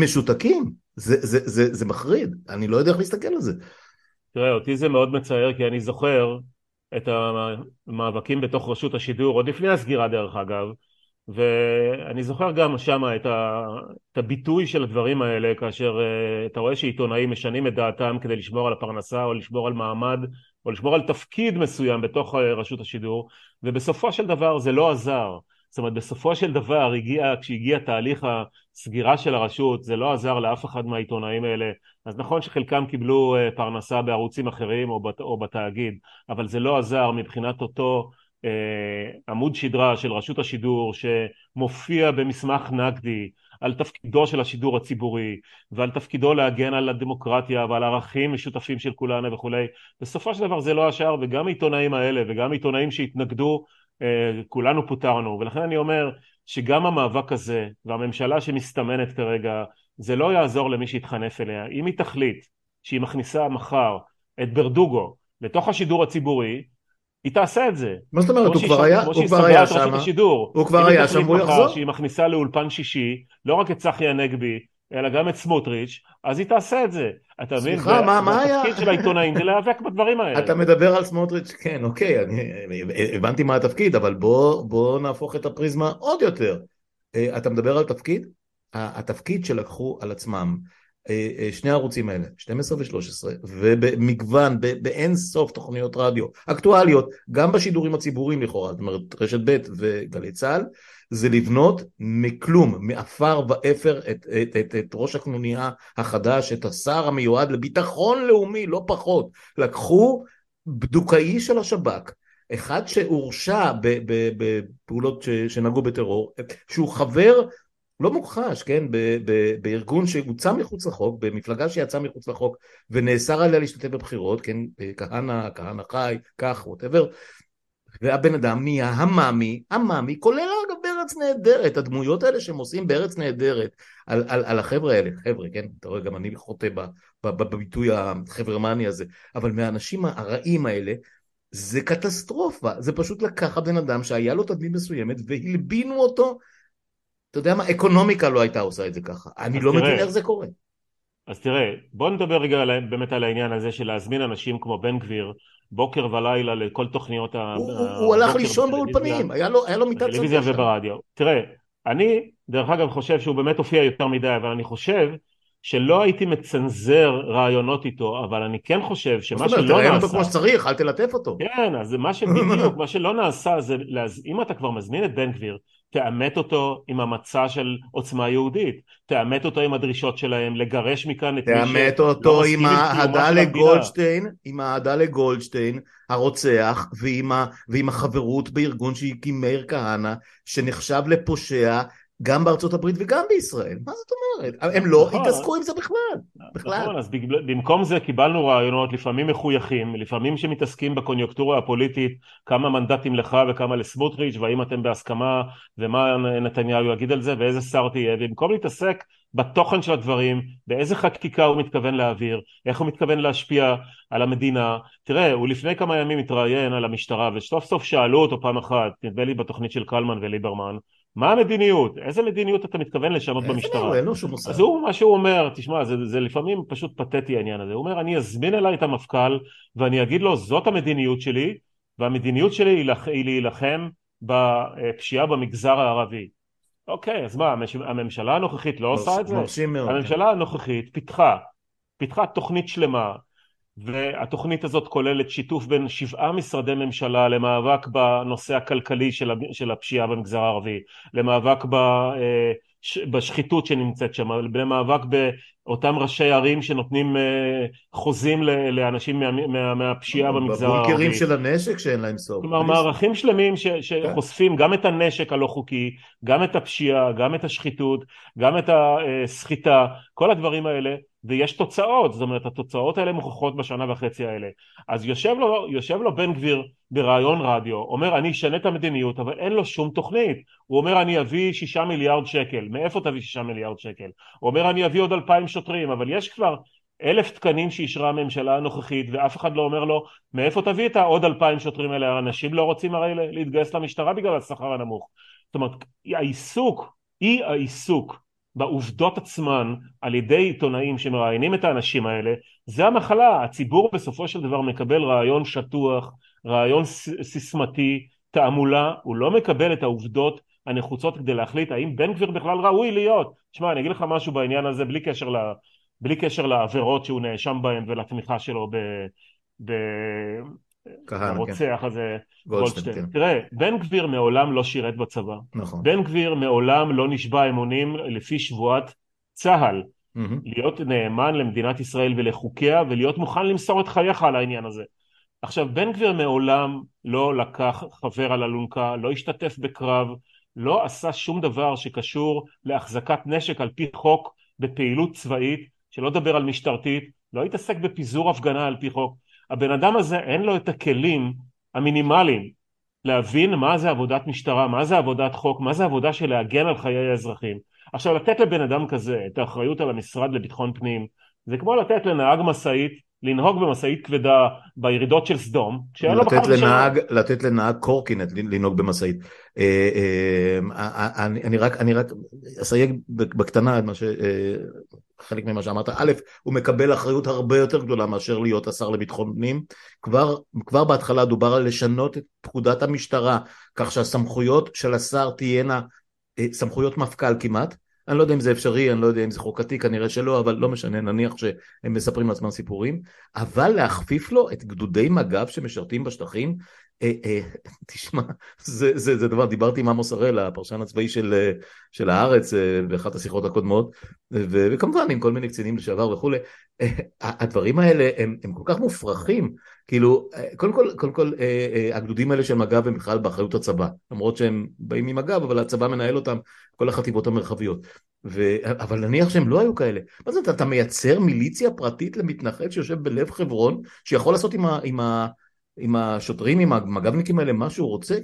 זה מחריד, אני לא יודע איך להסתכל על זה. תראה, אותי זה מאוד מצער, כי אני זוכר את המאבקים בתוך רשות השידור, עוד לפני הסגירה דרך אגב, ואני זוכר גם שם את הביטוי של הדברים האלה, כאשר אתה רואה שעיתונאים משנים את דעתם כדי לשמור על הפרנסה, או לשמור על מעמד, או לשמור על תפקיד מסוים בתוך רשות השידור, ובסופו של דבר זה לא עזר. זאת אומרת, בסופו של דבר, כשהגיע תהליך הסגירה של הרשות, זה לא עזר לאף אחד מהעיתונאים האלה. אז נכון שחלקם קיבלו פרנסה בערוצים אחרים או בתאגיד, אבל זה לא עזר מבחינת אותו עמוד שדרה של רשות השידור, שמופיע במסמך נגדי על תפקידו של השידור הציבורי, ועל תפקידו להגן על הדמוקרטיה ועל ערכים משותפים של כולנו וכולי. בסופו של דבר זה לא השאר, וגם העיתונאים האלה וגם עיתונאים שהתנגדו, כולנו פוטרנו. ולכן אני אומר שגם המאבק הזה והממשלה שמסתמנת כרגע, זה לא יעזור למי שהתחנף אליה. אם היא תחליט שהיא מכניסה מחר את ברדוגו לתוך השידור הציבורי, היא תעשה את זה. מה זאת אומרת? הוא כבר היה שם. הוא כבר היה שם, הוא יחזור. שהיא מכניסה לאולפן שישי, לא רק את צחי הנגבי, אלא גם את סמוטריץ', אז היא תעשה את זה. אתה מבין? סליחה, מה היה? והתפקיד של העיתונאים זה להיאבק בדברים האלה. אתה מדבר על סמוטריץ', כן, אוקיי, אני הבנתי מה התפקיד, אבל בוא נהפוך את הפריזמה עוד יותר. אתה מדבר על תפקיד? התפקיד שלקחו על עצמם שני הערוצים האלה, 12 ו-13, ובמגוון, באין סוף תוכניות רדיו אקטואליות, גם בשידורים הציבוריים לכאורה, זאת אומרת רשת ב' וגלי צה"ל, זה לבנות מכלום, מאפר ואפר את ראש הקנוניה החדש, את השר המיועד לביטחון לאומי, לא פחות. לקחו בדוקאי של השב"כ, אחד שהורשע בפעולות שנגעו בטרור, שהוא חבר לא מוכחש, כן, בארגון שהוצא מחוץ לחוק, במפלגה שיצא מחוץ לחוק, ונאסר עליה להשתתף בבחירות, כן, כהנא חי, כך, whatever, והבן אדם נהיה המאמי, כולל אגב בארץ נהדרת, הדמויות האלה שהם עושים בארץ נהדרת, על החבר'ה האלה, חבר'ה, כן, אתה רואה, גם אני חוטא בביטוי החברמני הזה, אבל מהאנשים הרעים האלה, זה קטסטרופה, זה פשוט לקחת בן אדם שהיה לו תדמית מסוימת, והלבינו אותו, אתה יודע מה, אקונומיקה לא הייתה עושה את זה ככה, אני לא מבין איך זה קורה. אז תראה, בוא נדבר רגע באמת על העניין הזה של להזמין אנשים כמו בן גביר, בוקר ולילה לכל תוכניות הוא הלך לישון באולפנים, היה לו מיטת בטלוויזיה סוף שם. וברדיו. תראה, אני דרך אגב חושב שהוא באמת הופיע יותר מדי, אבל אני חושב שלא הייתי מצנזר רעיונות איתו, אבל אני כן חושב שמה שלא נעשה... תראיין אותו כמו שצריך, אל תלטף אותו. כן, אז מה שבדיוק, מה שלא נעשה זה, אם אתה כבר מזמין את בן גביר, תאמת אותו עם המצע של עוצמה יהודית, תאמת אותו עם הדרישות שלהם, לגרש מכאן את מי שלא מסכים תאמת אותו עם האהדה לגולדשטיין, הרוצח, ועם החברות בארגון שהקים מאיר כהנא, שנחשב לפושע, גם בארצות הברית וגם בישראל. מה זאת אומרת? הם לא התעסקו עם זה בכלל. נכון, אז במקום זה קיבלנו רעיונות לפעמים מחויכים, לפעמים שמתעסקים בקוניוקטורה הפוליטית, כמה מנדטים לך וכמה לסמוטריץ', והאם אתם בהסכמה, ומה נתניהו יגיד על זה, ואיזה שר תהיה, ובמקום להתעסק בתוכן של הדברים, באיזה חקיקה הוא מתכוון להעביר, איך הוא מתכוון להשפיע על המדינה. תראה, הוא לפני כמה ימים התראיין על המשטרה, וסוף סוף שאלו אותו פעם אחת, נדמה לי בתוכנית של קלמן וליברמן, מה המדיניות? איזה מדיניות אתה מתכוון לשנות במשטרה? אז מה שהוא אומר, תשמע, זה לפעמים פשוט פתטי העניין הזה. הוא אומר, אני אזמין אליי את המפכ"ל, ואני אגיד לו, זאת המדיניות שלי, והמדיניות שלי היא להילחם בפשיעה במגזר הערבי. אוקיי, אז מה, הממשלה הנוכחית לא עושה את זה? הממשלה הנוכחית פיתחה תוכנית שלמה, והתוכנית הזאת כוללת שיתוף בין 7 משרדי ממשלה למאבק בנושא הכלכלי של הפשיעה במגזר הערבי, למאבק בשחיתות שנמצאת שם, למאבק באותם ראשי ערים שנותנים חוזים לאנשים מהפשיעה במגזר הערבי. בבונקרים של הנשק שאין להם סוף. כלומר, מערכים שלמים שחושפים גם את הנשק הלא חוקי, גם את הפשיעה, גם את השחיתות, גם את הסחיטה, כל הדברים האלה, ויש תוצאות, זאת אומרת, התוצאות האלה מוכחות בשנה וחצי האלה. אז יושב לו בן גביר ברעיון רדיו, אומר, אני אשנה את המדיניות, אבל אין לו שום תוכנית. הוא אומר, אני אביא 6 מיליארד שקל. מאיפה תביא 6 מיליארד שקל? הוא אומר, אני אביא עוד 2,000 שוטרים, אבל יש כבר 1,000 תקנים שאישרה הממשלה הנוכחית, ואף אחד לא אומר לו, מאיפה תביא את עוד 2,000 שוטרים האלה? אנשים לא רוצים הרי להתגייס למשטרה בגלל השכר הנמוך. זאת אומרת, העיסוק בעובדות עצמן על ידי עיתונאים שמראיינים את האנשים האלה, זה המחלה. הציבור בסופו של דבר מקבל רעיון שטוח, רעיון סיסמתי, תעמולה, הוא לא מקבל את העובדות הנחוצות כדי להחליט האם בן גביר בכלל ראוי להיות. תשמע, אני אגיד לך משהו בעניין הזה בלי קשר לעבירות שהוא נאשם בהם ולתמיכה שלו הרוצח הזה גולדשטיין. תראה, בן גביר מעולם לא שירת בצבא. בן גביר מעולם לא נשבע אמונים לפי שבועת צה"ל. להיות נאמן למדינת ישראל ולחוקיה, ולהיות מוכן למסור את חייך על העניין הזה. עכשיו, בן גביר מעולם לא לקח חבר על אלונקה, לא השתתף בקרב, לא עשה שום דבר שקשור להחזקת נשק על פי חוק בפעילות צבאית, שלא דבר על משטרתית, לא התעסק בפיזור הפגנה על פי חוק. הבן אדם הזה אין לו את הכלים המינימליים להבין מה זה עבודת משטרה, מה זה עבודת חוק, מה זה עבודה של להגן על חיי האזרחים. עכשיו, לתת לבן אדם כזה את האחריות על המשרד לביטחון פנים, זה כמו לתת לנהג משאית לנהוג במשאית כבדה בירידות של סדום, כשאין לו בכלל רישיון. לתת לנהג קורקינט לנהוג במשאית. אני רק אסייג בקטנה את חלק ממה שאמרת. א', הוא מקבל אחריות הרבה יותר גדולה מאשר להיות השר לביטחון פנים. כבר בהתחלה דובר על לשנות את פקודת המשטרה, כך שהסמכויות של השר תהיינה סמכויות מפכ"ל כמעט. אני לא יודע אם זה אפשרי, אני לא יודע אם זה חוקתי, כנראה שלא, אבל לא משנה, נניח שהם מספרים לעצמם סיפורים, אבל להכפיף לו את גדודי מג"ב שמשרתים בשטחים, תשמע, זה דבר, דיברתי עם עמוס הראל, הפרשן הצבאי של הארץ, באחת השיחות הקודמות, וכמובן עם כל מיני קצינים לשעבר וכו', הדברים האלה הם כל כך מופרכים, כאילו, קודם כל, הגדודים האלה של מג"ב הם בכלל באחריות הצבא, למרות שהם באים ממג"ב, אבל הצבא מנהל אותם, כל החטיבות המרחביות, אבל נניח שהם לא היו כאלה. מה זאת, אתה מייצר מיליציה פרטית למתנחל שיושב בלב חברון, שיכול לעשות עם השוטרים, עם המג"בניקים האלה, מה שהוא רוצה?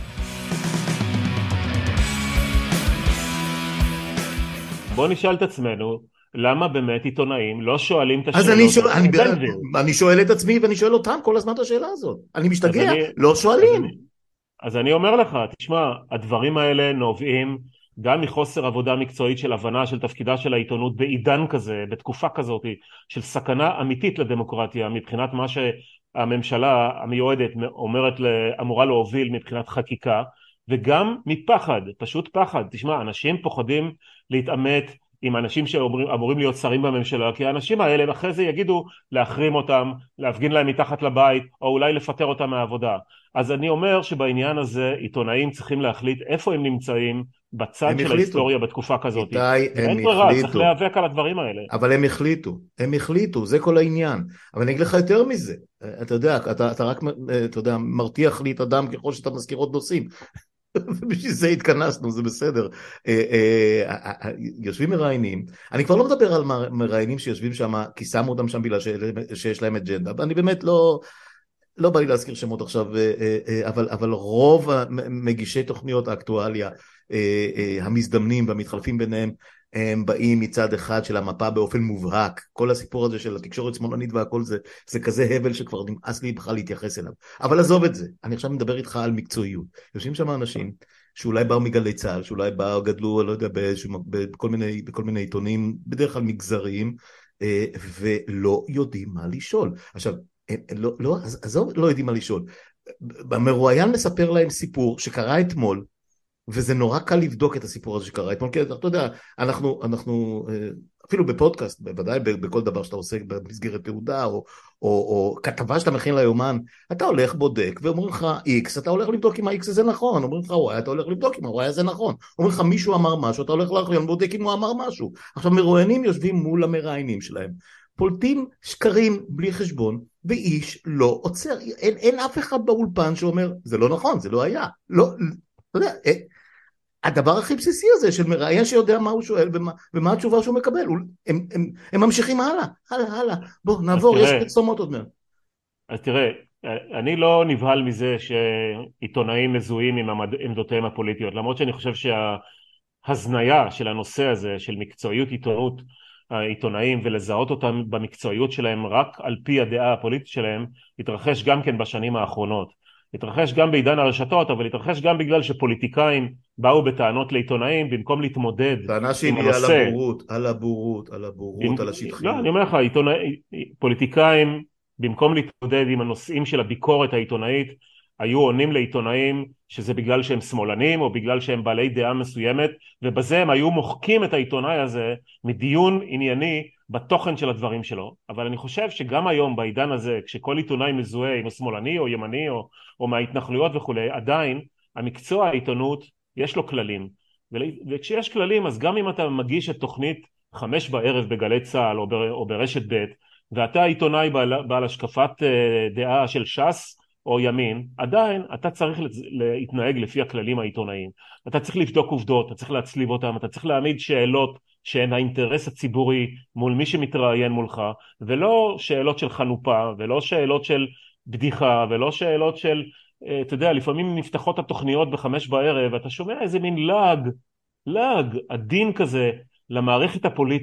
בוא נשאל את עצמנו, למה באמת עיתונאים לא שואלים את השאלות? אני שואל את עצמי ואני שואל אותם כל הזמן את השאלה הזאת. אני משתגע, לא שואלים. אז אני אומר לך, תשמע, הדברים האלה נובעים גם מחוסר עבודה מקצועית של הבנה של תפקידה של העיתונות בעידן כזה, בתקופה כזאת של סכנה אמיתית לדמוקרטיה, מבחינת מה שהממשלה המיועדת אמורה להוביל מבחינת חקיקה, וגם מפחד, פשוט פחד. תשמע, אנשים פוחדים להתעמת עם אנשים שאמורים להיות שרים בממשלה, כי האנשים האלה אחרי זה יגידו להחרים אותם, להפגין להם מתחת לבית, או אולי לפטר אותם מהעבודה. אז אני אומר שבעניין הזה עיתונאים צריכים להחליט איפה הם נמצאים בצד של ההיסטוריה בתקופה כזאת. ואין ברירה, צריך להיאבק על הדברים האלה. אבל הם החליטו, זה כל העניין. אבל אני אגיד לך יותר מזה, אתה יודע, אתה רק מרתיח לי את הדם ככל שאתה מזכיר עוד נושאים. ובשביל זה התכנסנו, זה בסדר. יושבים מראיינים, אני כבר לא מדבר על מראיינים שיושבים שם, כי שמו אותם שם בגלל שיש להם אג'נדה, אני באמת לא בא לי להזכיר שמות עכשיו, אבל רוב מגישי תוכניות האקטואליה, המזדמנים והמתחלפים ביניהם, הם באים מצד אחד של המפה באופן מובהק. כל הסיפור הזה של התקשורת שמאלנית והכל זה כזה הבל שכבר נמאס לי בכלל להתייחס אליו. אבל עזוב את זה, אני עכשיו מדבר איתך על מקצועיות. יושבים שם אנשים שאולי באו מגלי צה"ל, שאולי גדלו, לא יודע, בכל מיני עיתונים, בדרך כלל מגזריים, ולא יודעים מה לשאול. עכשיו, עזוב, לא יודעים מה לשאול. המרואיין מספר להם סיפור שקרה אתמול, וזה נורא קל לבדוק את הסיפור הזה שקרה אתמול, כי אתה יודע, אנחנו אפילו בפודקאסט, בוודאי בכל דבר שאתה עושה במסגרת תעודה, או כתבה שאתה מכין ליומן, אתה הולך בודק, ואומרים לך X, אתה הולך לבדוק אם ה-X הזה נכון, אומרים לך Y, אתה הולך לבדוק אם ה-Y הזה נכון, אומרים לך מישהו אמר משהו, אתה הולך לארכיון, בודק אם הוא אמר משהו. עכשיו מרואיינים יושבים מול המראיינים שלהם, פולטים שקרים בלי חשבון, ואיש לא עוצר, אין אף אחד באולפן שאומר, זה לא נכון, זה לא היה, לא, אתה יודע, הדבר הכי בסיסי הזה של מראיין שיודע מה הוא שואל ומה התשובה שהוא מקבל, הם ממשיכים הלאה, בוא נעבור, יש פרסומות עוד מעט. אז תראה, אני לא נבהל מזה שעיתונאים מזוהים עם עמדותיהם הפוליטיות, למרות שאני חושב שההזניה של הנושא הזה, של מקצועיות עיתונות, העיתונאים ולזהות אותם במקצועיות שלהם רק על פי הדעה הפוליטית שלהם, התרחש גם כן בשנים האחרונות. התרחש גם בעידן הרשתות, אבל התרחש גם בגלל שפוליטיקאים באו בטענות לעיתונאים במקום להתמודד עם הנושא. טענה שלי על הבורות, על השטחיות. לא, אני אומר לך, פוליטיקאים במקום להתמודד עם הנושאים של הביקורת העיתונאית, היו עונים לעיתונאים שזה בגלל שהם שמאלנים או בגלל שהם בעלי דעה מסוימת, ובזה הם היו מוחקים את העיתונאי הזה מדיון ענייני בתוכן של הדברים שלו. אבל אני חושב שגם היום בעידן הזה, כשכל עיתונאי מזוהה עם השמאלני או ימני או מההתנחלויות וכו', עדיין המקצוע העיתונות יש לו כללים. וכשיש כללים, אז גם אם אתה מגיש את תוכנית 5 בערב בגלי צהל או ברשת ב', ואתה עיתונאי בעל השקפת דעה של ש"ס או ימין, עדיין אתה צריך להתנהג לפי הכללים העיתונאיים. אתה צריך לבדוק עובדות, אתה צריך להצליב אותם, אתה צריך להעמיד שאלות שהן האינטרס הציבורי מול מי שמתראיין מולך, ולא שאלות של חנופה, ולא שאלות של בדיחה, ולא שאלות של, אתה יודע, לפעמים נפתחות התוכניות ב5 בערב, ואתה שומע איזה מין לעג עדין כזה למערכת הפוליטית.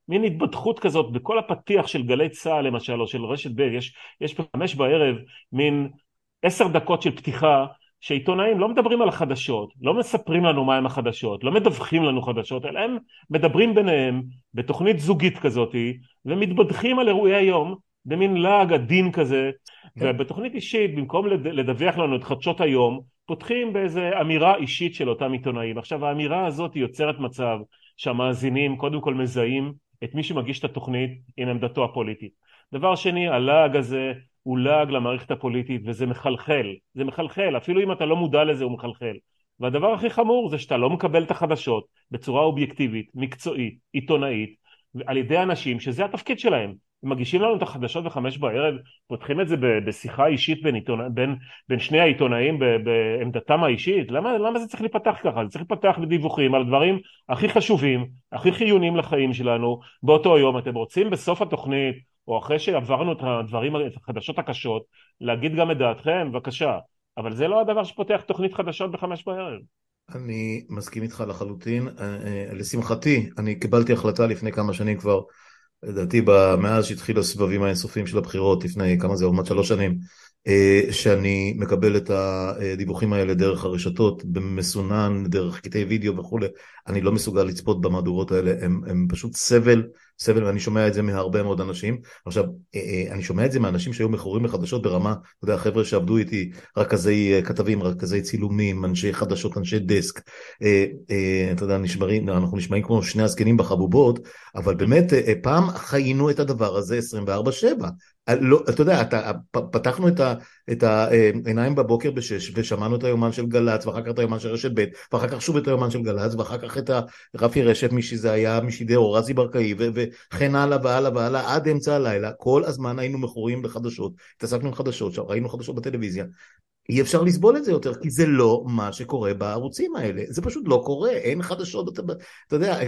מין התבדחות כזאת בכל הפתיח של גלי צהל למשל, או של רשת ב', יש בחמש בערב מין 10 דקות של פתיחה, שעיתונאים לא מדברים על החדשות, לא מספרים לנו מהם החדשות, לא מדווחים לנו חדשות, אלא הם מדברים ביניהם בתוכנית זוגית כזאת, ומתבדחים על אירועי היום, במין לעג עדין כזה, כן. ובתוכנית אישית, במקום לדווח לנו את חדשות היום, פותחים באיזה אמירה אישית של אותם עיתונאים. עכשיו, האמירה הזאת יוצרת מצב שהמאזינים קודם כל מזהים את מי שמגיש את התוכנית עם עמדתו הפוליטית. דבר שני, הלעג הזה הוא לעג למערכת הפוליטית, וזה מחלחל. זה מחלחל, אפילו אם אתה לא מודע לזה הוא מחלחל. והדבר הכי חמור זה שאתה לא מקבל את החדשות בצורה אובייקטיבית, מקצועית, עיתונאית, על ידי אנשים שזה התפקיד שלהם. הם מגישים לנו את החדשות ב5 בערב, פותחים את זה בשיחה אישית בין שני העיתונאים בעמדתם האישית. למה זה צריך להיפתח ככה? זה צריך להיפתח בדיווחים על דברים הכי חשובים, הכי חיוניים לחיים שלנו באותו יום. אתם רוצים בסוף התוכנית, או אחרי שעברנו את הדברים, את החדשות הקשות, להגיד גם את דעתכם, בבקשה. אבל זה לא הדבר שפותח תוכנית חדשות ב5 בערב. אני מסכים איתך לחלוטין. לשמחתי, אני קיבלתי החלטה לפני כמה שנים כבר, לדעתי מאז שהתחילו הסבבים האינסופיים של הבחירות, לפני כמה זה, עוד מעט 3 שנים, שאני מקבל את הדיווחים האלה דרך הרשתות, במסונן, דרך קטעי וידאו וכו'. אני לא מסוגל לצפות במהדורות האלה, הם פשוט סבל, ואני שומע את זה מהרבה מאוד אנשים. עכשיו, אני שומע את זה מאנשים שהיו מכורים לחדשות ברמה, אתה יודע, חבר'ה שעבדו איתי, רכזי כתבים, רכזי צילומים, אנשי חדשות, אנשי דסק, אתה יודע, אנחנו נשמעים כמו שני הזקנים בחבובות, אבל באמת, פעם חיינו את הדבר הזה 24/7. לא, אתה יודע, פתחנו את העיניים בבוקר ב6 ושמענו את היומן של גלץ, ואחר כך את היומן של רשת ב', ואחר כך שוב את היומן של גלץ, ואחר כך את רפי רשת, מי שזה היה משידרו, רזי ברקאי, וכן הלאה והלאה והלאה, עד אמצע הלילה. כל הזמן היינו מכורים לחדשות, התעסקנו עם חדשות, ראינו חדשות בטלוויזיה. אי אפשר לסבול את זה יותר, כי זה לא מה שקורה בערוצים האלה. זה פשוט לא קורה, אין חדשות. אתה יודע,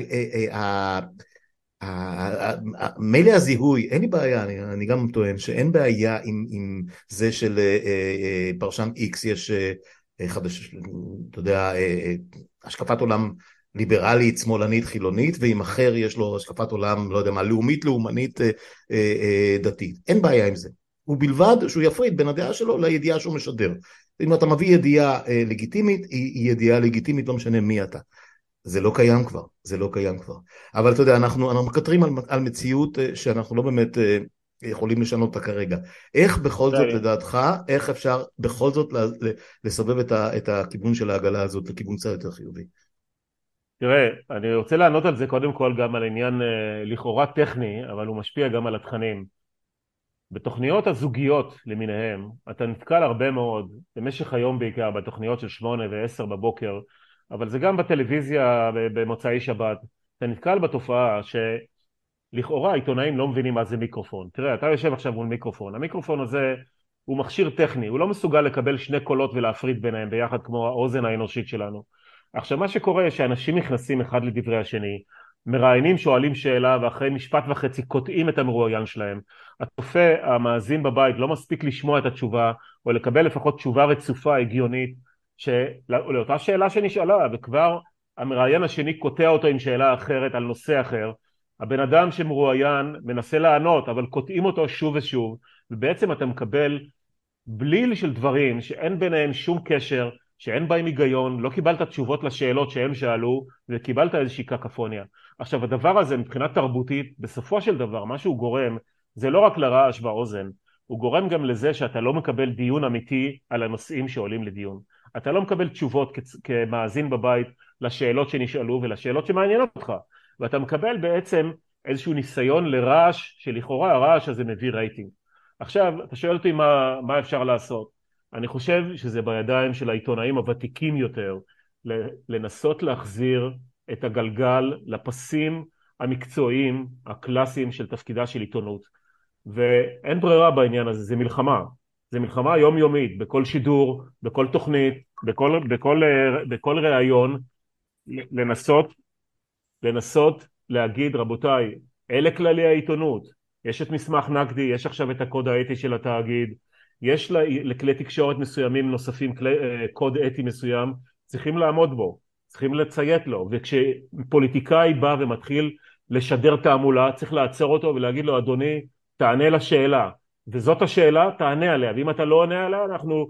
מילא הזיהוי, אין לי בעיה, אני גם טוען שאין בעיה עם זה של פרשן X יש חדש, אתה יודע, השקפת עולם ליברלית, שמאלנית, חילונית, ועם אחר יש לו השקפת עולם, לא יודע מה, לאומית, לאומנית, דתית. אין בעיה עם זה. ובלבד שהוא יפריד בין הדעה שלו לידיעה שהוא משדר. אם אתה מביא ידיעה לגיטימית, היא ידיעה לגיטימית, לא משנה מי אתה. זה לא קיים כבר, זה לא קיים כבר. אבל אתה יודע, אנחנו מקטרים על מציאות שאנחנו לא באמת יכולים לשנות אותה כרגע. איך בכל זאת לדעתך, איך אפשר בכל זאת לסובב את הכיוון של העגלה הזאת לכיוון קצת יותר חיובי? תראה, אני רוצה לענות על זה קודם כל גם על עניין לכאורה טכני, אבל הוא משפיע גם על התכנים. בתוכניות הזוגיות למיניהם, אתה נתקל הרבה מאוד, במשך היום בעיקר, בתוכניות של 8 ו10 בבוקר, אבל זה גם בטלוויזיה במוצאי שבת, אתה נתקל בתופעה שלכאורה עיתונאים לא מבינים מה זה מיקרופון. תראה, אתה יושב עכשיו מול מיקרופון, המיקרופון הזה הוא מכשיר טכני, הוא לא מסוגל לקבל 2 קולות ולהפריד ביניהם ביחד כמו האוזן האנושית שלנו. עכשיו מה שקורה שאנשים נכנסים אחד לדברי השני, מראיינים שואלים שאלה ואחרי משפט וחצי קוטעים את המרואיין שלהם. הצופה המאזין בבית לא מספיק לשמוע את התשובה או לקבל לפחות תשובה רצופה הגיונית לאותה שאלה שנשאלה, וכבר המראיין השני קוטע אותו עם שאלה אחרת על נושא אחר. הבן אדם שמרואיין מנסה לענות אבל קוטעים אותו שוב ושוב, ובעצם אתה מקבל בליל של דברים שאין ביניהם שום קשר, שאין בהם היגיון, לא קיבלת תשובות לשאלות שהם שאלו, וקיבלת איזושהי קקפוניה. עכשיו הדבר הזה מבחינה תרבותית, בסופו של דבר מה שהוא גורם, זה לא רק לרעש באוזן, הוא גורם גם לזה שאתה לא מקבל דיון אמיתי על הנושאים שעולים לדיון. אתה לא מקבל תשובות כמאזין בבית לשאלות שנשאלו ולשאלות שמעניינות אותך, ואתה מקבל בעצם איזשהו ניסיון לרעש, שלכאורה הרעש הזה מביא רייטינג. עכשיו אתה שואל אותי מה אפשר לעשות. אני חושב שזה בידיים של העיתונאים הוותיקים יותר, לנסות להחזיר את הגלגל לפסים המקצועיים הקלאסיים של תפקידה של עיתונות. ואין ברירה בעניין הזה, זה מלחמה. זה מלחמה יומיומית, בכל שידור, בכל תוכנית, בכל ראיון, לנסות להגיד, רבותיי, אלה כללי העיתונות. יש את מסמך נגדי, יש עכשיו את הקוד האתי של התאגיד, יש לכלי תקשורת מסוימים נוספים קוד אתי מסוים, צריכים לעמוד בו, צריכים לציית לו. וכשפוליטיקאי בא ומתחיל לשדר תעמולה, צריך לעצור אותו ולהגיד לו, אדוני, תענה לשאלה, וזאת השאלה, תענה עליה, ואם אתה לא עונה עליה, אנחנו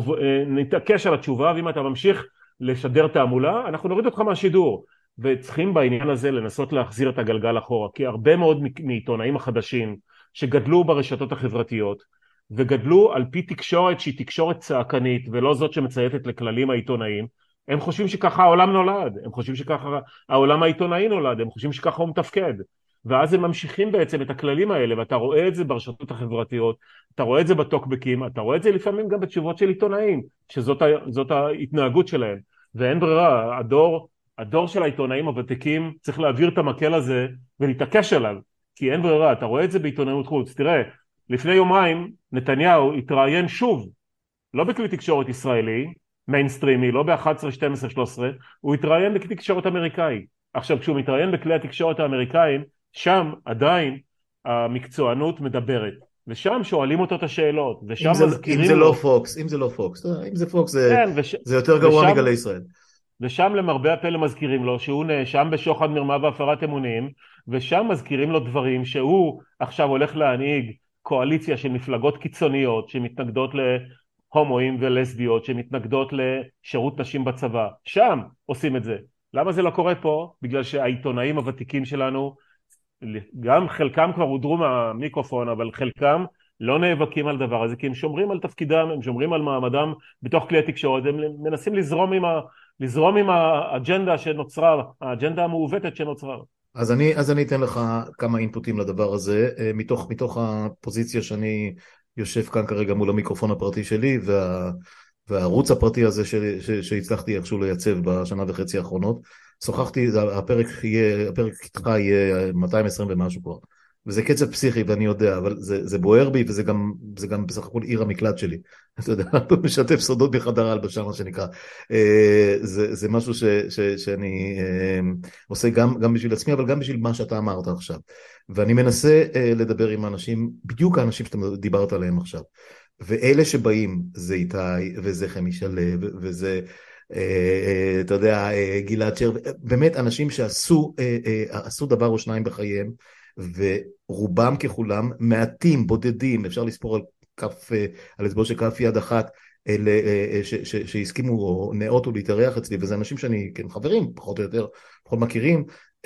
נתעקש על התשובה, ואם אתה ממשיך לשדר תעמולה, אנחנו נוריד אותך מהשידור. וצריכים בעניין הזה לנסות להחזיר את הגלגל אחורה, כי הרבה מאוד מעיתונאים החדשים שגדלו ברשתות החברתיות, וגדלו על פי תקשורת שהיא תקשורת צעקנית, ולא זאת שמצייתת לכללים העיתונאיים, הם חושבים שככה העולם נולד, הם חושבים שככה העולם העיתונאי נולד, הם חושבים שככה הוא מתפקד, ואז הם ממשיכים בעצם את הכללים האלה, ואתה רואה את זה ברשתות החברתיות, אתה רואה את זה בטוקבקים, אתה רואה את זה לפעמים גם בתשובות של עיתונאים, שזאת ההתנהגות שלהם, ואין ברירה, הדור של העיתונאים הוותיקים צריך להעביר את המקל הזה ולהתעקש עליו, כי אין ברירה, אתה רואה את זה בעיתונאות חוץ. תראה, לפני יומיים נתניהו התראיין שוב, לא בכלי תקשורת ישראלי, מיינסטרימי, לא ב-11, 12, 13, הוא התראיין בכלי תקשורת אמריקאי. עכשיו, כשהוא מתראיין בכלי התקשורת האמריקאים, שם עדיין המקצוענות מדברת, ושם שואלים אותו את השאלות, ושם מזכירים לו... אם זה לא פוקס, אם זה פוקס כן, זה יותר גרוע מגלי ישראל. ושם למרבה הפלא מזכירים לו שהוא נאשם בשוחד, מרמה והפרת אמונים, ושם מזכירים לו דברים שהוא עכשיו הולך להנהיג קואליציה של מפלגות קיצוניות שמתנגדות להומואים ולסביות, שמתנגדות לשירות נשים בצבא. שם עושים את זה. למה זה לא קורה פה? בגלל שהעיתונאים הוותיקים שלנו, גם חלקם כבר הודרו מהמיקרופון, אבל חלקם לא נאבקים על דבר הזה, כי הם שומרים על תפקידם, הם שומרים על מעמדם בתוך כלי התקשורת, הם מנסים לזרום עם האג'נדה שנוצרה, האג'נדה המעוותת שנוצרה. אז אני אתן לך כמה אינפוטים לדבר הזה, מתוך הפוזיציה שאני יושב כאן כרגע מול המיקרופון הפרטי שלי, והערוץ הפרטי הזה שהצלחתי איכשהו לייצב בשנה וחצי האחרונות. שוחחתי, הפרק איתך יהיה 220 ומשהו כבר, וזה קצב פסיכי ואני יודע, אבל זה בוער בי, וזה גם בסך הכל עיר המקלט שלי, אתה יודע, משתף סודות בחדר ההלבשה, מה שנקרא. זה משהו שאני עושה גם בשביל עצמי, אבל גם בשביל מה שאתה אמרת עכשיו, ואני מנסה לדבר עם האנשים, בדיוק האנשים שאתה דיברת עליהם עכשיו, ואלה שבאים זה איתי, וזה חמי שלו, וזה אתה יודע, גלעד שר, באמת אנשים שעשו דבר או שניים בחייהם, ורובם ככולם מעטים, בודדים, אפשר לספור על אצבעו של כף יד אחת, שהסכימו או נאותו להתארח אצלי, וזה אנשים שאני, כן, חברים, פחות או יותר, פחות מכירים,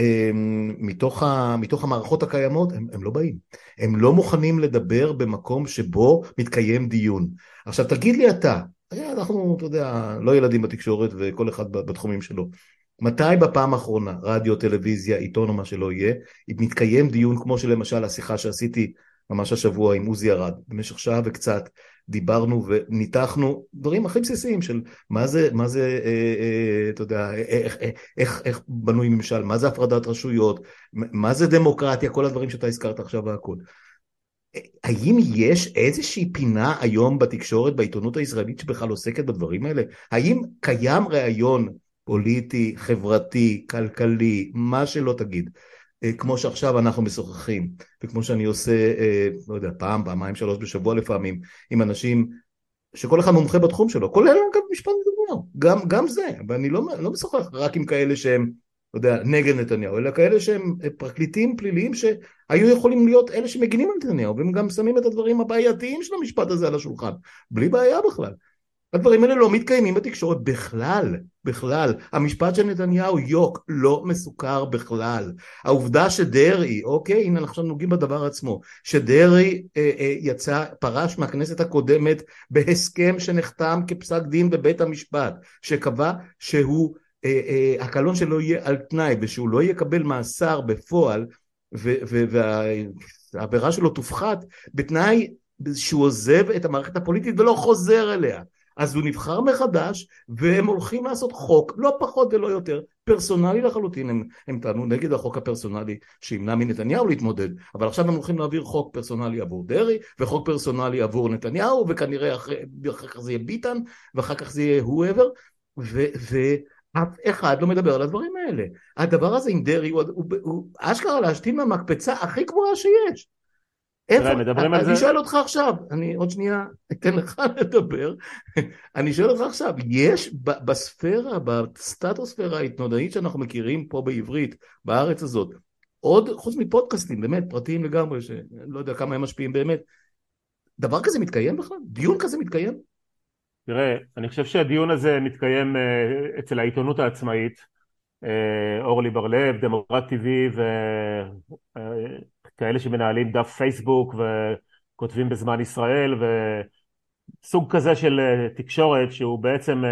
מתוך המערכות הקיימות, הם לא באים. הם לא מוכנים לדבר במקום שבו מתקיים דיון. עכשיו תגיד לי אנחנו, אתה יודע, לא ילדים בתקשורת וכל אחד בתחומים שלו. מתי בפעם האחרונה, רדיו, טלוויזיה, עיתון או מה שלא יהיה, מתקיים דיון כמו שלמשל השיחה שעשיתי ממש השבוע עם עוזי ארד, במשך שעה וקצת דיברנו וניתחנו דברים הכי בסיסיים של מה זה, אתה יודע, איך בנוי ממשל, מה זה הפרדת רשויות, מה זה דמוקרטיה, כל הדברים שאתה הזכרת עכשיו והכל. האם יש איזושהי פינה היום בתקשורת, בעיתונות הישראלית שבכלל עוסקת בדברים האלה? האם קיים רעיון פוליטי, חברתי, כלכלי, מה שלא תגיד, כמו שעכשיו אנחנו משוחחים, וכמו שאני עושה, לא יודע, פעמיים, 3 בשבוע לפעמים, עם אנשים שכל אחד מומחה בתחום שלו, כולל גם משפט נתניהו, גם זה, ואני לא משוחח רק עם כאלה שהם, לא יודע, נגד נתניהו, אלא כאלה שהם פרקליטים פליליים שהיו יכולים להיות אלה שמגינים על נתניהו, והם גם שמים את הדברים הבעייתיים של המשפט הזה על השולחן, בלי בעיה בכלל. הדברים האלה לא מתקיימים בתקשורת בכלל. המשפט של נתניהו יוק לא מסוכר בכלל. העובדה שדרעי, אוקיי, הנה אנחנו נוגעים בדבר עצמו, שדרעי פרש מהכנסת הקודמת בהסכם שנחתם כפסק דין בבית המשפט, שקבע שהוא, הקלון שלו יהיה על תנאי, ושהוא לא יקבל מאסר בפועל, והעבירה שלו תופחת בתנאי שהוא עוזב את המערכת הפוליטית ולא חוזר אליה. אז הוא נבחר מחדש, והם הולכים לעשות חוק, לא פחות ולא יותר, פרסונלי לחלוטין. הם טענו נגד החוק הפרסונלי שימנע מנתניהו להתמודד, אבל עכשיו הם הולכים להעביר חוק פרסונלי עבור דרעי, וחוק פרסונלי עבור נתניהו, וכנראה אחר כך זה יהיה ביטן, ואחר כך זה יהיה whoever, ואף אחד לא מדבר על הדברים האלה. הדבר הזה עם דרעי הוא אשכרה להשתין מהמקפצה הכי גבוהה שיש. אני שואל אותך עכשיו, אני עוד שנייה אתן לך לדבר, אני שואל אותך עכשיו, יש בספירה, בסטטוספירה העיתונאית שאנחנו מכירים פה בעברית, בארץ הזאת, עוד, חוץ מפודקאסטים, באמת, פרטיים לגמרי, שלא יודע כמה הם משפיעים באמת. דבר כזה מתקיים בכלל? דיון כזה מתקיים? תראה, אני חושב שהדיון הזה מתקיים אצל העיתונות העצמאית, אורלי בר-לב, דמוקרט TV וכאלה שמנהלים דף פייסבוק וכותבים בזמן ישראל, וסוג כזה של תקשורת שהוא בעצם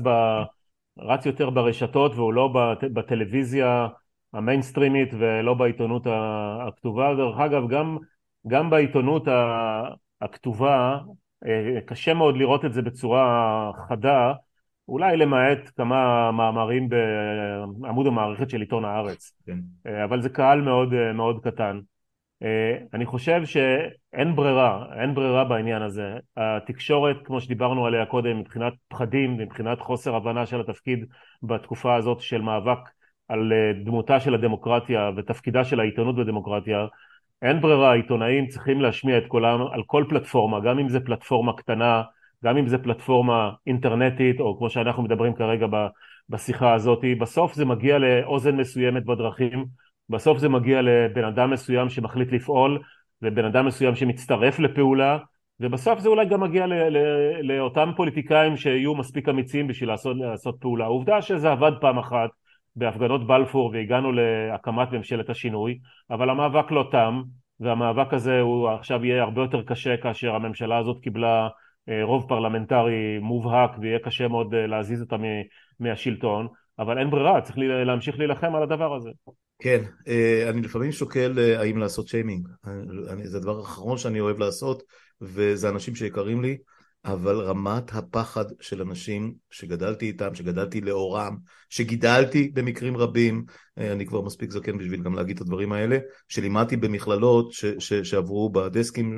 רץ יותר ברשתות והוא לא בטלוויזיה המיינסטרימית ולא בעיתונות הכתובה. דרך אגב, גם בעיתונות הכתובה קשה מאוד לראות את זה בצורה חדה, אולי למעט כמה מאמרים בעמוד המערכת של עיתון הארץ, כן. אבל זה קהל מאוד מאוד קטן. אני חושב שאין ברירה, אין ברירה בעניין הזה. התקשורת, כמו שדיברנו עליה קודם, מבחינת פחדים, מבחינת חוסר הבנה של התפקיד בתקופה הזאת של מאבק על דמותה של הדמוקרטיה ותפקידה של העיתונות בדמוקרטיה, אין ברירה, העיתונאים צריכים להשמיע את קולם על כל פלטפורמה, גם אם זה פלטפורמה קטנה, גם אם זה פלטפורמה אינטרנטית, או כמו שאנחנו מדברים כרגע בשיחה הזאת. בסוף זה מגיע לאוזן מסוימת בדרכים, בסוף זה מגיע לבן אדם מסוים שמחליט לפעול, ובן אדם מסוים שמצטרף לפעולה, ובסוף זה אולי גם מגיע לאותם פוליטיקאים שיהיו מספיק אמיצים בשביל לעשות פעולה. העובדה שזה עבד פעם אחת בהפגנות בלפור והגענו להקמת ממשלת השינוי, אבל המאבק לא תם, והמאבק הזה הוא עכשיו יהיה הרבה יותר קשה כאשר הממשלה הזאת קיבלה רוב פרלמנטרי מובהק, ויהיה קשה מאוד להזיז אותה מהשלטון, אבל אין ברירה, צריך להמשיך להילחם על הדבר הזה. כן, אני לפעמים שוקל האם לעשות שיימינג, זה הדבר האחרון שאני אוהב לעשות, וזה אנשים שיקרים לי, אבל רמת הפחד של אנשים שגדלתי איתם, שגדלתי לאורם, שגידלתי במקרים רבים, אני כבר מספיק זקן בשביל גם להגיד את הדברים האלה, שלימדתי במכללות שעברו בדסקים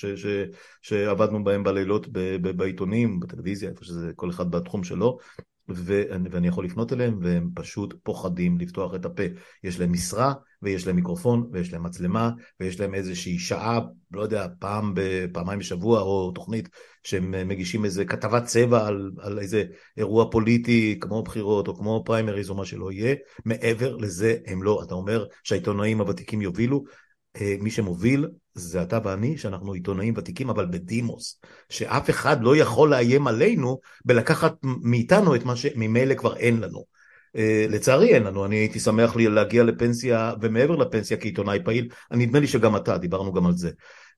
שעבדנו בהם בלילות בעיתונים, בטלוויזיה, איפה שזה כל אחד בתחום שלו, ואני יכול לפנות אליהם, והם פשוט פוחדים לפתוח את הפה. יש להם משרה, ויש להם מיקרופון, ויש להם מצלמה, ויש להם איזושהי שעה, לא יודע, פעמיים בשבוע, או תוכנית, שהם מגישים איזה כתבת צבע על איזה אירוע פוליטי, כמו בחירות, או כמו פריימריז, או מה שלא יהיה. מעבר לזה, הם לא. אתה אומר שהעיתונאים הוותיקים יובילו, מי שמוביל זה אתה ואני, שאנחנו עיתונאים ותיקים, אבל בדימוס, שאף אחד לא יכול לאיים עלינו בלקחת מאיתנו את מה שממילא כבר אין לנו. לצערי אין לנו. אני הייתי שמח לי להגיע לפנסיה, ומעבר לפנסיה כעיתונאי פעיל, אני נדמה לי שגם אתה, דיברנו גם על זה.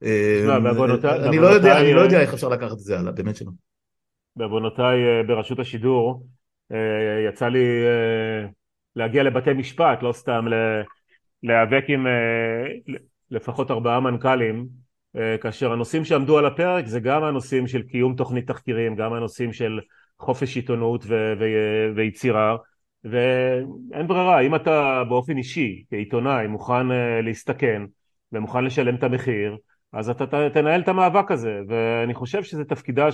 אני לא יודע איך אפשר לקחת את זה הלאה, באמת שלא. בעוונותיי ברשות השידור, יצא לי להגיע לבתי משפט, לא סתם להיאבק עם לפחות 4 מנכ"לים, כאשר הנושאים שעמדו על הפרק זה גם הנושאים של קיום תוכנית תחקירים, גם הנושאים של חופש עיתונות ויצירה, ואין ברירה. אם אתה באופן אישי כעיתונאי מוכן להסתכן ומוכן לשלם את המחיר, אז אתה תנהל את המאבק הזה. ואני חושב שזה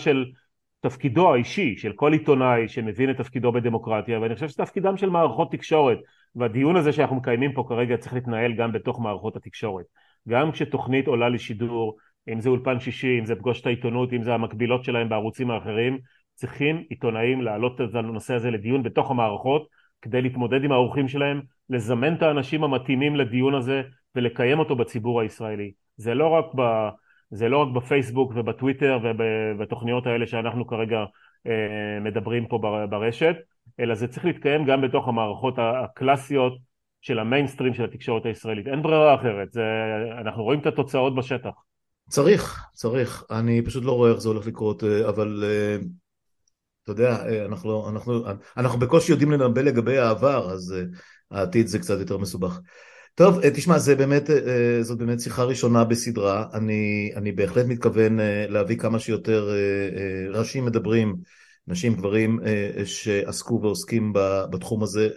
תפקידו האישי של כל עיתונאי שמבין את תפקידו בדמוקרטיה, ואני חושב שתפקידם של מערכות תקשורת, והדיון הזה שאנחנו מקיימים פה כרגע צריך להתנהל גם בתוך מערכות התקשורת. גם כשתוכנית עולה לשידור, אם זה אולפן שישי, אם זה פגוש את העיתונות, אם זה המקבילות שלהם בערוצים האחרים, צריכים עיתונאים להעלות את הנושא הזה לדיון בתוך המערכות, כדי להתמודד עם האורחים שלהם, לזמן את האנשים המתאימים לדיון הזה, ולקיים אותו בציבור הישראלי. זה לא רק בפייסבוק ובטוויטר ובתוכניות האלה שאנחנו כרגע מדברים פה ברשת, אלא זה צריך להתקיים גם בתוך המערכות הקלאסיות של המיינסטרים של התקשורת הישראלית. אין ברירה אחרת, אנחנו רואים את התוצאות בשטח. צריך. אני פשוט לא רואה איך זה הולך לקרות, אבל אתה יודע, אנחנו בקושי יודעים לנבא לגבי העבר, אז העתיד זה קצת יותר מסובך. טוב, תשמע, זאת באמת שיחה ראשונה בסדרה. אני בהחלט מתכוון להביא כמה שיותר ראשים מדברים, נשים, גברים, שעסקו ועוסקים בתחום הזה,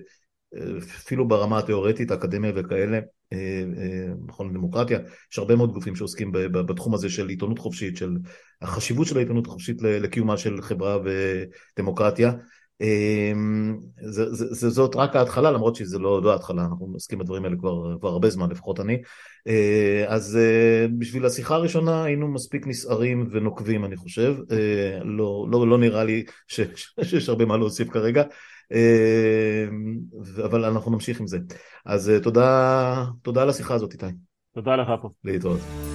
אפילו ברמה התיאורטית, האקדמיה וכאלה, מכון לדמוקרטיה. יש הרבה מאוד גופים שעוסקים בתחום הזה של עיתונות חופשית, של החשיבות של העיתונות החופשית לקיומה של חברה ודמוקרטיה. זאת רק ההתחלה, למרות שזה לא ההתחלה, אנחנו עוסקים בדברים האלה כבר הרבה זמן, לפחות אני. אז בשביל השיחה הראשונה היינו מספיק נסערים ונוקבים, אני חושב. לא נראה לי שיש הרבה מה להוסיף כרגע, אבל אנחנו נמשיך עם זה. אז תודה על השיחה הזאת, איתי. תודה לך פה. להתראות.